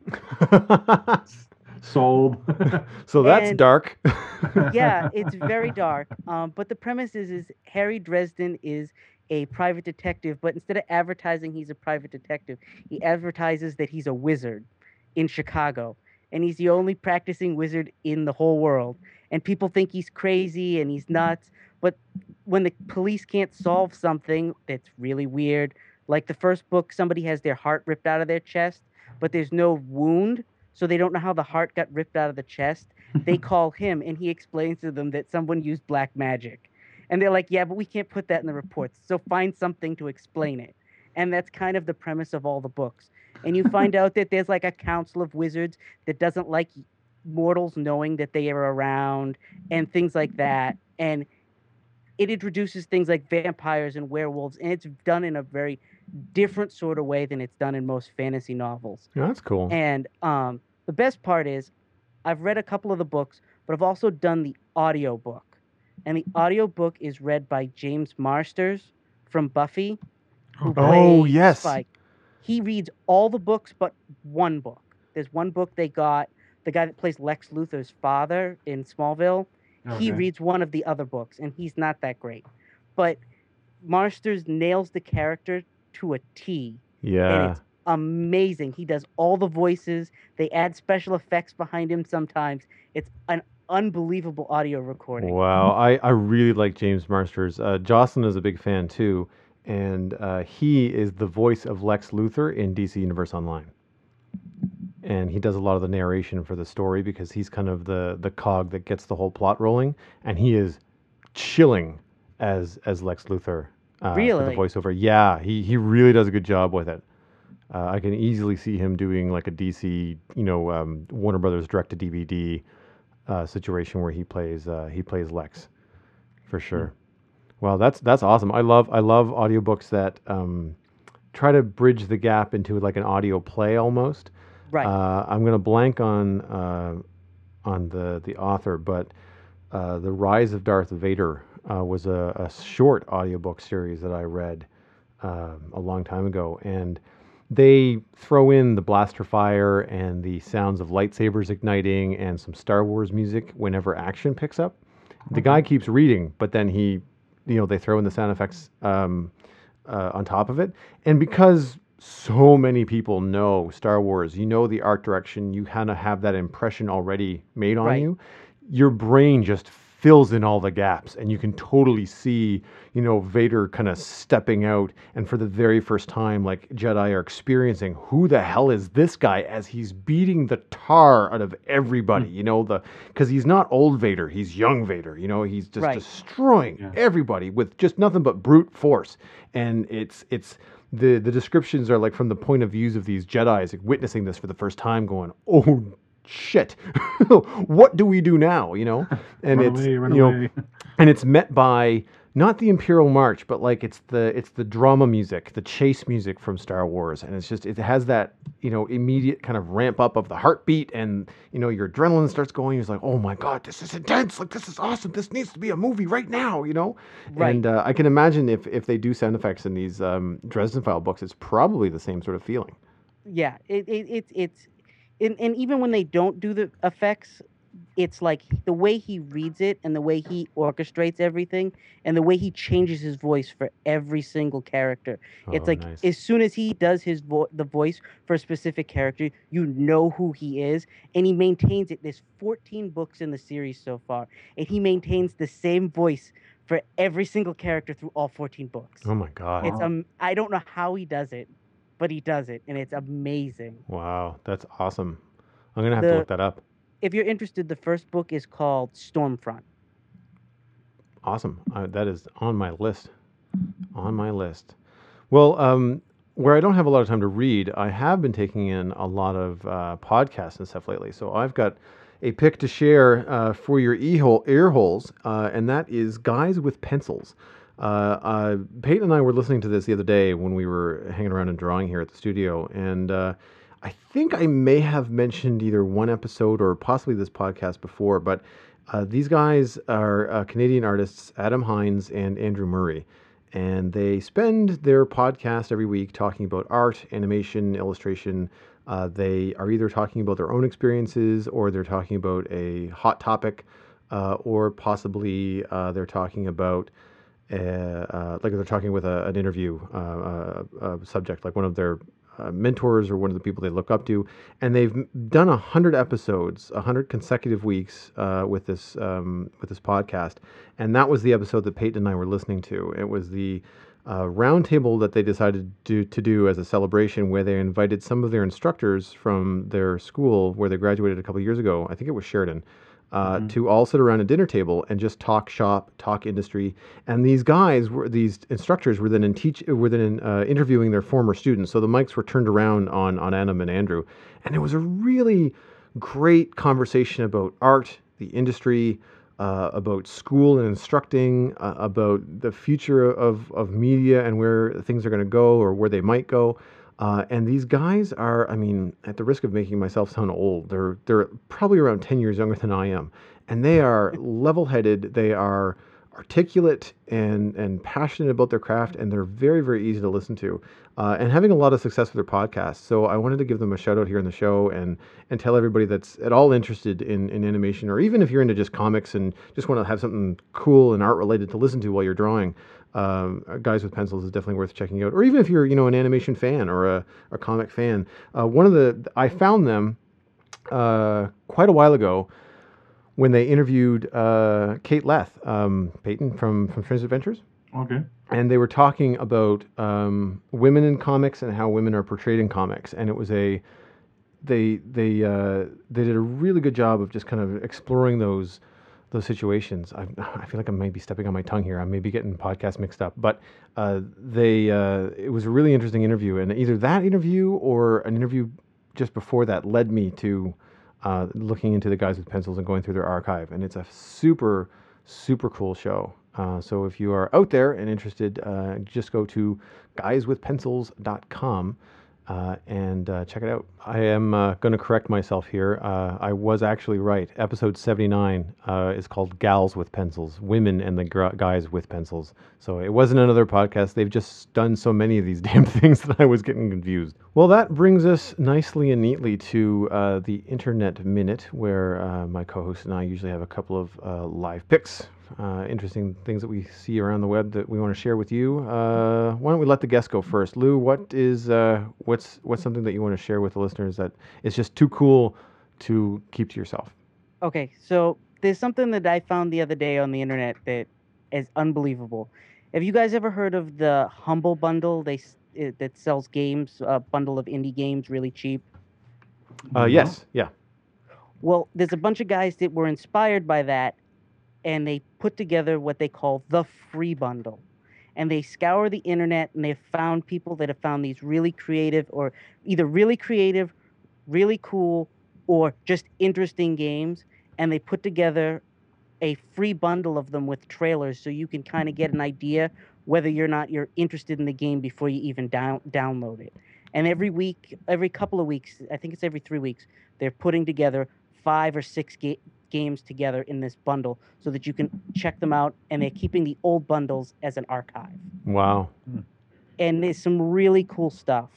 Sold. So that's And- dark. Yeah, it's very dark. Um, but the premise is, is Harry Dresden is a private detective, but instead of advertising he's a private detective, he advertises that he's a wizard in Chicago, and he's the only practicing wizard in the whole world. And people think he's crazy and he's nuts. But when the police can't solve something that's really weird, like the first book, somebody has their heart ripped out of their chest, but there's no wound, so they don't know how the heart got ripped out of the chest. They call him, and he explains to them that someone used black magic. And they're like, yeah, but we can't put that in the reports, so find something to explain it. And that's kind of the premise of all the books. And you find out that there's like a council of wizards that doesn't like mortals knowing that they are around and things like that. And it introduces things like vampires and werewolves, and it's done in a very different sort of way than it's done in most fantasy novels. Yeah, that's cool. And um, the best part is, I've read a couple of the books, but I've also done the audio book. And the audio book is read by James Marsters from Buffy, who Oh, plays yes. Spike. He reads all the books but one book. There's one book they got, the guy that plays Lex Luthor's father in Smallville, he Okay. reads one of the other books, and he's not that great. But Marsters nails the character to a T. And Yeah. it's amazing. He does all the voices. They add special effects behind him sometimes. It's an unbelievable audio recording. Wow, I, I really like James Marsters. Uh, Jocelyn is a big fan too, and uh, he is the voice of Lex Luthor in D C Universe Online. And he does a lot of the narration for the story because he's kind of the, the cog that gets the whole plot rolling, and he is chilling as as Lex Luthor uh, for the Really? voiceover. Yeah, he, he really does a good job with it. Uh, I can easily see him doing like a D C, you know, um, Warner Brothers direct to D V D uh, situation where he plays uh, he plays Lex, for sure. Well, that's that's awesome. I love I love audiobooks that um, try to bridge the gap into like an audio play almost. Right. Uh, I'm gonna blank on uh, on the the author, but uh, The Rise of Darth Vader uh, was a, a short audiobook series that I read um a long time ago, and they throw in the blaster fire and the sounds of lightsabers igniting and some Star Wars music whenever action picks up. The guy keeps reading, but then he, you know, they throw in the sound effects um, uh, on top of it. And because so many people know Star Wars, you know the art direction, you kind of have that impression already made on Right. you. Your brain just fills in all the gaps, and you can totally see, you know, Vader kind of stepping out, and for the very first time, like, Jedi are experiencing, who the hell is this guy, as he's beating the tar out of everybody, you know, the because he's not old Vader, he's young Vader, you know, he's just Right. destroying Yeah. everybody with just nothing but brute force, and it's it's the the descriptions are like from the point of views of these Jedis like, witnessing this for the first time, going, oh shit, what do we do now, you know? And Run it's away, run you know, away. and it's met by not the Imperial March, but like it's the it's the drama music, the chase music from Star Wars, and it's just it has that, you know, immediate kind of ramp up of the heartbeat, and you know your adrenaline starts going. You're like, oh my god, this is intense! Like, this is awesome! This needs to be a movie right now, you know? Right. And uh, I can imagine if if they do sound effects in these um, Dresden File books, it's probably the same sort of feeling. Yeah, it, it, it's it's and, and even when they don't do the effects, it's like the way he reads it and the way he orchestrates everything and the way he changes his voice for every single character. It's Oh, like nice. as soon as he does his vo- the voice for a specific character, you know who he is, and he maintains it. There's fourteen books in the series so far, and he maintains the same voice for every single character through all fourteen books. Oh my god! It's um I don't know how he does it, but he does it, and it's amazing. Wow, that's awesome. I'm gonna have The- to look that up. If you're interested, the first book is called Stormfront. Awesome. Uh, that is on my list. On my list. Well, um, where I don't have a lot of time to read, I have been taking in a lot of uh, podcasts and stuff lately. So I've got a pick to share uh, for your e-hole, ear holes, uh, and that is Guys with Pencils. Uh, uh, Peyton and I were listening to this the other day when we were hanging around and drawing here at the studio, and uh, I think I may have mentioned either one episode or possibly this podcast before, but uh, these guys are uh, Canadian artists, Adam Hines and Andrew Murray, and they spend their podcast every week talking about art, animation, illustration. Uh, they are either talking about their own experiences, or they're talking about a hot topic, uh, or possibly uh, they're talking about uh, uh, like they're talking with a, an interview uh, uh, uh, subject, like one of their uh, mentors or one of the people they look up to, and they've m- done a hundred episodes, a hundred consecutive weeks uh, with this um, with this podcast, and that was the episode that Peyton and I were listening to. It was the uh, roundtable that they decided to, to do as a celebration, where they invited some of their instructors from their school where they graduated a couple of years ago. I think it was Sheridan. Uh, Mhm. to all sit around a dinner table and just talk shop, talk industry, and these guys were these instructors were then in teach were then in, uh, interviewing their former students. So the mics were turned around on on Adam and Andrew, and it was a really great conversation about art, the industry, uh, about school and instructing, uh, about the future of of media and where things are going to go or where they might go. Uh, and these guys are, I mean, at the risk of making myself sound old, they're they're probably around ten years younger than I am, and they are level-headed. They are articulate and and passionate about their craft, and they're very very easy to listen to, uh, and having a lot of success with their podcasts. So I wanted to give them a shout out here in the show, and and tell everybody that's at all interested in in animation, or even if you're into just comics and just want to have something cool and art related to listen to while you're drawing. Um, Guys with Pencils is definitely worth checking out, or even if you're, you know, an animation fan or a, a comic fan. Uh, one of the I found them uh, quite a while ago when they interviewed uh, Kate Leth, um, Peyton from from Strange Adventures, Okay. and they were talking about um, women in comics and how women are portrayed in comics, and it was a they they uh, they did a really good job of just kind of exploring those. Those situations. I, I feel like I might be stepping on my tongue here. I may be getting podcasts mixed up, but uh, they uh, it was a really interesting interview, and either that interview or an interview just before that led me to uh, looking into the Guys with Pencils and going through their archive, and it's a super super cool show. Uh, so if you are out there and interested, uh, just go to guys with pencils dot com. Uh, and uh, check it out. I am uh, going to correct myself here. Uh, I was actually right. Episode seventy-nine uh, is called Gals with Pencils, Women and the gr- Guys with Pencils. So it wasn't another podcast. They've just done so many of these damn things that I was getting confused. Well, that brings us nicely and neatly to uh, the Internet Minute, where uh, my co-host and I usually have a couple of uh, live picks. Uh, interesting things that we see around the web that we want to share with you. Uh, why don't we let the guest go first? Lou, what is uh, what's what's something that you want to share with the listeners that is just too cool to keep to yourself? Okay, so there's something that I found the other day on the internet that is unbelievable. Have you guys ever heard of the Humble Bundle? They s- it, that sells games, a bundle of indie games, really cheap. Uh, No? yes, yeah. Well, there's a bunch of guys that were inspired by that, and they put together what they call the free bundle. And they scour the internet, and they've found people that have found these really creative, or either really creative, really cool, or just interesting games. And they put together a free bundle of them with trailers, so you can kind of get an idea whether you're not you're interested in the game before you even down, download it. And every week, every couple of weeks, I think it's every three weeks, they're putting together five or six ga- games together in this bundle so that you can check them out. And they're keeping the old bundles as an archive. Wow. And there's some really cool stuff.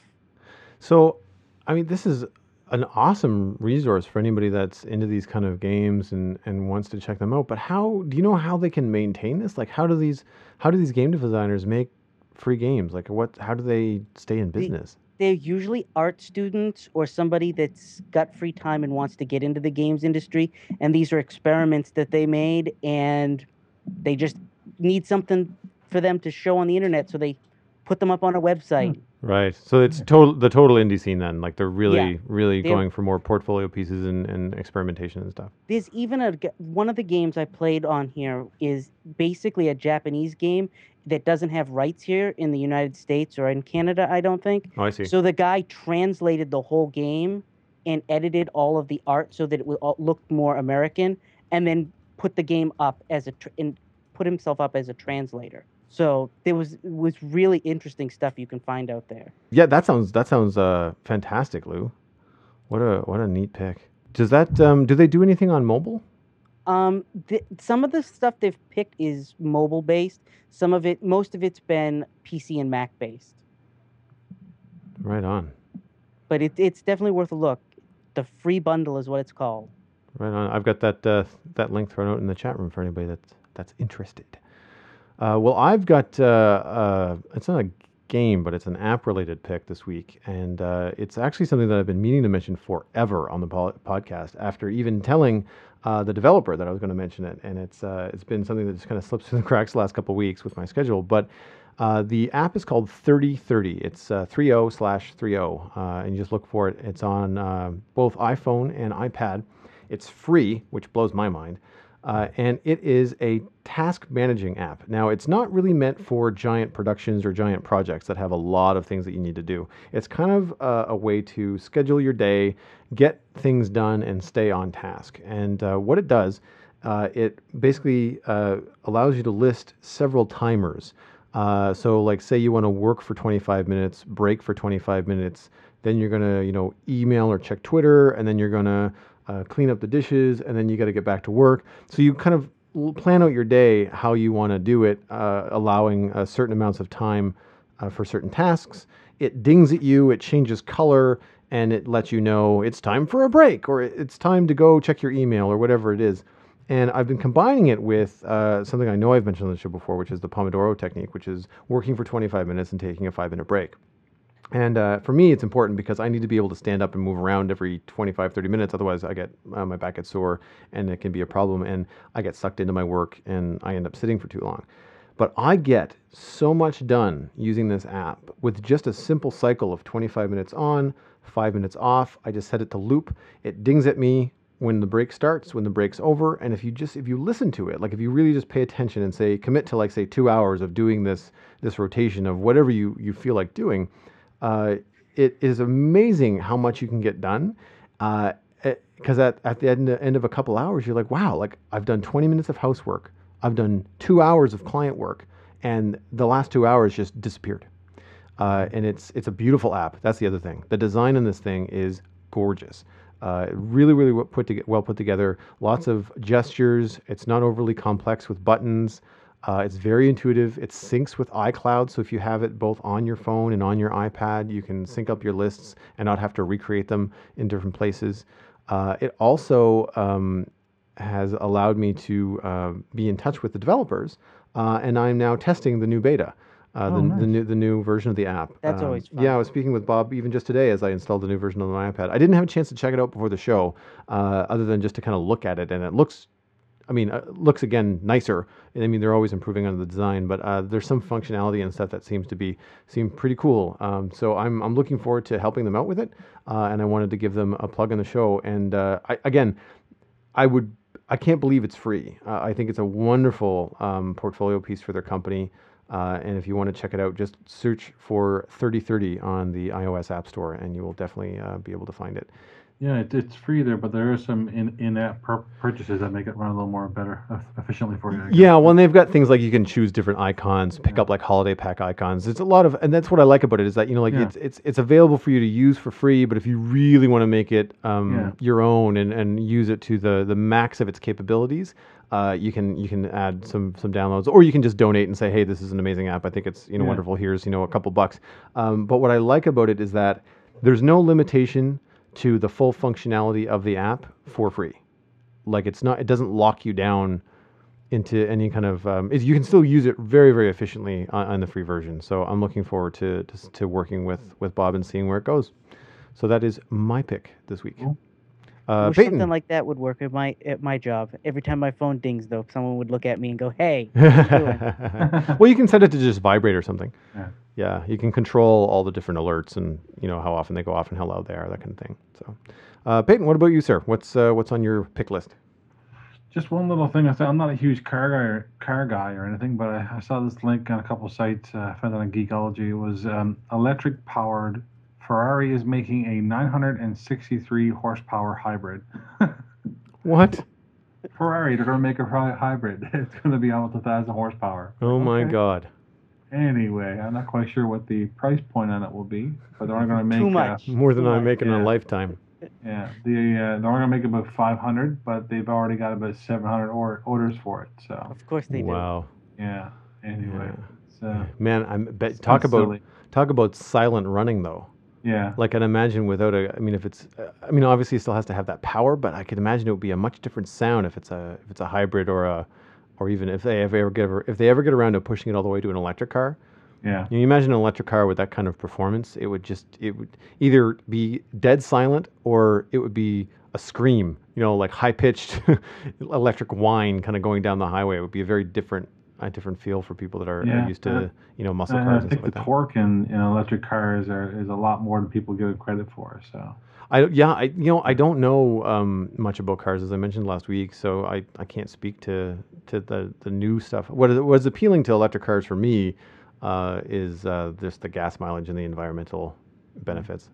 So, I mean, this is an awesome resource for anybody that's into these kind of games and, and wants to check them out. But how do you know how they can maintain this? Like, how do these how do these game designers make free games? Like, what? How do they stay in business? They're usually art students or somebody that's got free time and wants to get into the games industry. And these are experiments that they made, and they just need something for them to show on the internet, so they put them up on a website. Right. So it's total the total indie scene then. Like they're really Yeah. really They're- going for more portfolio pieces and, and experimentation and stuff. There's even a g- one of the games I played on here is basically a Japanese game that doesn't have rights here in the United States or in Canada, I don't think. Oh, I see. So the guy translated the whole game and edited all of the art so that it would all look more American, and then put the game up as a tr- and put himself up as a translator. So there was it was really interesting stuff you can find out there. Yeah, that sounds that sounds uh, fantastic, Lou. What a what a neat pick. Does that um, do they do anything on mobile? Um, th- some of the stuff they've picked is mobile based. Some of it, most of it's been P C and Mac based. Right on. But it, it's definitely worth a look. The free bundle is what it's called. Right on. I've got that uh, that link thrown out in the chat room for anybody that's that's interested. Uh, well, I've got uh, uh, it's not a game, but it's an app-related pick this week, and uh, it's actually something that I've been meaning to mention forever on the po- podcast. After even telling uh, the developer that I was going to mention it, and it's uh, it's been something that just kind of slips through the cracks the last couple of weeks with my schedule. But uh, the app is called thirty thirty. It's uh, thirty slash thirty, uh, and you just look for it. It's on uh, both iPhone and iPad. It's free, which blows my mind. Uh, and it is a task managing app. Now, it's not really meant for giant productions or giant projects that have a lot of things that you need to do. It's kind of uh, a way to schedule your day, get things done, and stay on task. And uh, what it does, uh, it basically uh, allows you to list several timers. Uh, so, like, say you want to work for twenty-five minutes, break for twenty-five minutes, then you're going to, you know, email or check Twitter, and then you're going to Uh, clean up the dishes, and then you got to get back to work. So you kind of l- plan out your day how you want to do it, uh, allowing uh, certain amounts of time uh, for certain tasks. It dings at you, it changes color, and it lets you know it's time for a break, or it's time to go check your email, or whatever it is. And I've been combining it with uh, something I know I've mentioned on the show before, which is the Pomodoro technique, which is working for twenty-five minutes and taking a five-minute break. And uh, for me, it's important because I need to be able to stand up and move around every twenty-five, thirty minutes. Otherwise, I get uh, my back gets sore, and it can be a problem. And I get sucked into my work, and I end up sitting for too long. But I get so much done using this app with just a simple cycle of twenty-five minutes on, five minutes off. I just set it to loop. It dings at me when the break starts, when the break's over. And if you just if you listen to it, like if you really just pay attention and say commit to like say two hours of doing this this rotation of whatever you you feel like doing. Uh, it is amazing how much you can get done. Because uh, at, at the end, end of a couple hours, you're like, wow, like I've done twenty minutes of housework. I've done two hours of client work. And the last two hours just disappeared. Uh, and it's it's a beautiful app. That's the other thing. The design in this thing is gorgeous. Uh, really, really well put, to, well put together. Lots of gestures. It's not overly complex with buttons. Uh, it's very intuitive. It syncs with iCloud, so if you have it both on your phone and on your iPad, you can sync up your lists and not have to recreate them in different places. Uh, it also um, has allowed me to uh, be in touch with the developers, uh, and I'm now testing the new beta, uh, Oh, the, nice. the new the new version of the app. That's Um, always fun. Yeah, I was speaking with Bob even just today as I installed the new version on my iPad. I didn't have a chance to check it out before the show, uh, other than just to kind of look at it, and it looks I mean, uh, looks again nicer. And I mean, they're always improving on the design, but uh, there's some functionality and stuff that seems to be seem pretty cool. Um, so I'm I'm looking forward to helping them out with it, uh, and I wanted to give them a plug on the show. And uh, I, again, I would I can't believe it's free. Uh, I think it's a wonderful um, portfolio piece for their company. Uh, and if you want to check it out, just search for thirty thirty on the iOS App Store, and you will definitely uh, be able to find it. Yeah, it, it's free there, but there are some in, in-app pur- purchases that make it run a little more better, uh, efficiently for you. I guess. Yeah, well, and they've got things like you can choose different icons, pick up like holiday pack icons. It's a lot of, and that's what I like about it is that you know, like Yeah. it's it's it's available for you to use for free. But if you really want to make it um, Yeah. your own and, and use it to the the max of its capabilities, uh, you can you can add some some downloads, or you can just donate and say, hey, this is an amazing app. I think it's you know Yeah. wonderful. Here's you know a couple bucks. Um, but what I like about it is that there's no limitation to the full functionality of the app for free. Like it's not, it doesn't lock you down into any kind of. Um, it, you can still use it very, very efficiently on, on the free version. So I'm looking forward to, to to working with with Bob and seeing where it goes. So that is my pick this week. Cool. I Uh, wish Peyton. something like that would work at my at my job. Every time my phone dings, though, someone would look at me and go, "Hey, what are you doing?" Well, you can set it to just vibrate or something. Yeah. Yeah, you can control all the different alerts and you know how often they go off and how loud they are, that kind of thing. So, uh, Peyton, what about you, sir? What's uh, what's on your pick list? Just one little thing. I said I'm not a huge car guy or, car guy or anything, but I, I saw this link on a couple sites. Uh, I found it on Geekology. It was um, electric powered. Ferrari is making a nine hundred sixty-three horsepower hybrid. What? Ferrari, they're going to make a hy- hybrid. It's going to be almost a thousand horsepower. Oh my Okay. God. Anyway, I'm not quite sure what the price point on it will be, but they're only going to make Too uh, much. More than Too I'm much. making in Yeah. a lifetime. yeah, the uh, they're only going to make about five hundred, but they've already got about seven hundred or- orders for it. So Of course they do. Wow. yeah. Anyway, Yeah. it's, uh, Man, I'm bet, it's talk kinda about silly. talk about silent running though. Yeah. Like I'd imagine without a, I mean, if it's, uh, I mean, obviously it still has to have that power, but I could imagine it would be a much different sound if it's a if it's a hybrid or a, or even if they ever get if they ever get around to pushing it all the way to an electric car. Yeah. You imagine an electric car with that kind of performance, it would just it would either be dead silent or it would be a scream, you know, like high pitched electric whine kind of going down the highway. It would be a very different a different feel for people that are, Yeah, are used to uh, you know muscle And cars I and think stuff the like that. torque in, in electric cars are, is a lot more than people give it credit for. So I yeah, I you know I don't know um, much about cars as I mentioned last week, so I, I can't speak to to the, the new stuff. What is, what's appealing to electric cars for me uh, is uh, just the gas mileage and the environmental benefits.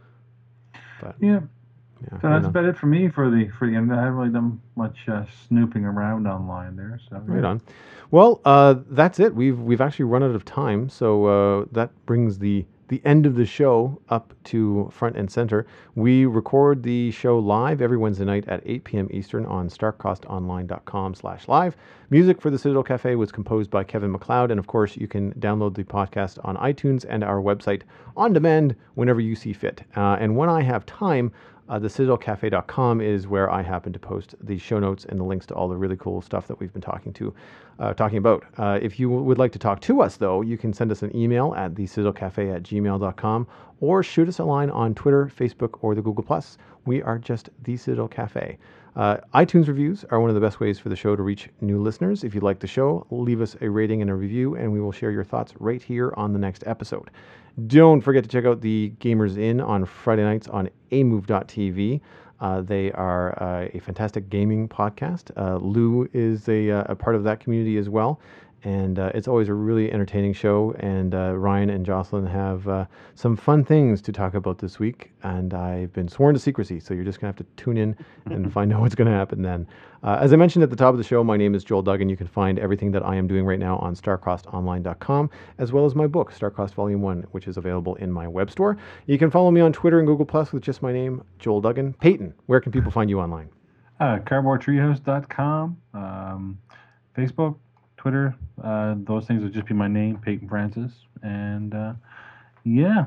But yeah. yeah, So you that's know. about it for me for the for the end. I haven't really done much uh, snooping around online there. So Right yeah. on. Well, uh, that's it. We've we've actually run out of time, so uh, that brings the the end of the show up to front and center. We record the show live every Wednesday night at eight p.m. Eastern on starcrossed online dot com slash live. Music for the Citadel Cafe was composed by Kevin MacLeod, and of course, you can download the podcast on iTunes and our website on demand whenever you see fit. Uh, and when I have time, Uh, the citadel cafe dot com is where I happen to post the show notes and the links to all the really cool stuff that we've been talking to, uh, talking about. Uh, if you would like to talk to us, though, you can send us an email at the citadel cafe at gmail dot com or shoot us a line on Twitter, Facebook, or the Google Plus. We are just The Citadel Cafe. Uh, iTunes reviews are one of the best ways for the show to reach new listeners. If you like the show, leave us a rating and a review, and we will share your thoughts right here on the next episode. Don't forget to check out the Gamers Inn on Friday nights on a move dot t v. Uh, they are uh, a fantastic gaming podcast. Uh, Lou is a, uh, a part of that community as well. And uh, it's always a really entertaining show. And uh, Ryan and Jocelyn have uh, some fun things to talk about this week. And I've been sworn to secrecy, so you're just going to have to tune in and find out what's going to happen then. Uh, as I mentioned at the top of the show, my name is Joel Duggan. You can find everything that I am doing right now on starcrossed online dot com, as well as my book, Starcrossed Volume one, which is available in my web store. You can follow me on Twitter and Google Plus with just my name, Joel Duggan. Peyton, where can people find you online? Uh, cardboard treehouse dot com, um, Facebook, Twitter, uh, those things would just be my name, Peyton Francis. And uh, yeah,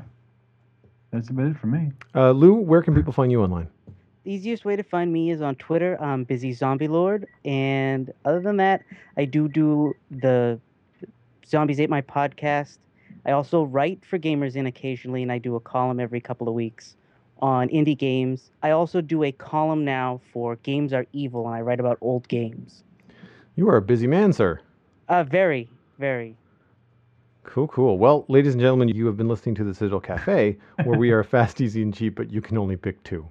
that's about it for me. Uh, Lou, where can people find you online? The easiest way to find me is on Twitter. I'm Busy Zombie Lord, and other than that, I do do the Zombies Ate My podcast. I also write for Gamers Inn occasionally, and I do a column every couple of weeks on indie games. I also do a column now for Games Are Evil, and I write about old games. You are a busy man, sir. Uh, very, very. Cool, cool. Well, ladies and gentlemen, you have been listening to the Citadel Cafe, where we are fast, easy, and cheap, but you can only pick two.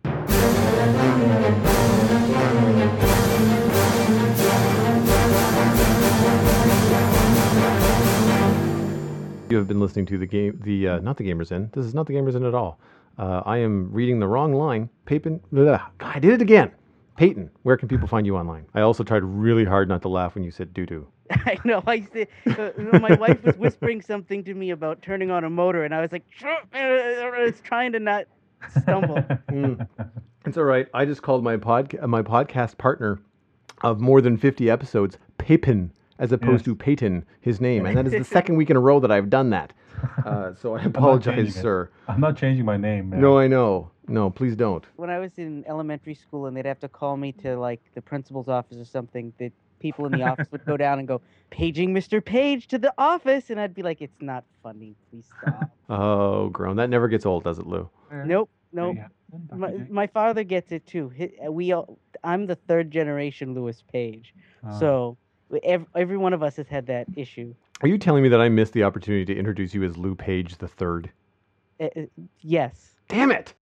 You have been listening to the game, the uh, not the Gamers Inn. This is not the Gamers Inn at all. Uh, I am reading the wrong line. Peyton, God, I did it again. Peyton, where can people find you online? I also tried really hard not to laugh when you said doo-doo. I know. I said, uh, you know, my wife was whispering something to me about turning on a motor, and I was like, it's trying to not stumble. Mm. It's all right. I just called my pod, my podcast partner of more than fifty episodes, Peyton, as opposed Yes. to Peyton, his name. And that is the second week in a row that I've done that. Uh, so I I'm not apologize, changing it. sir. I'm not changing my name, man. No, I know. No, please don't. When I was in elementary school and they'd have to call me to like the principal's office or something, the people in the office would go down and go, paging Mister Page to the office, and I'd be like, it's not funny, please stop. Oh, grown. That never gets old, does it, Lou? Nope, nope. Yeah. My, my father gets it too. Hi- We all, I'm the third generation Lewis Page, Uh, so every, every one of us has had that issue. Are you telling me that I missed the opportunity to introduce you as Lou Page the Third? Uh, uh, yes. Damn it!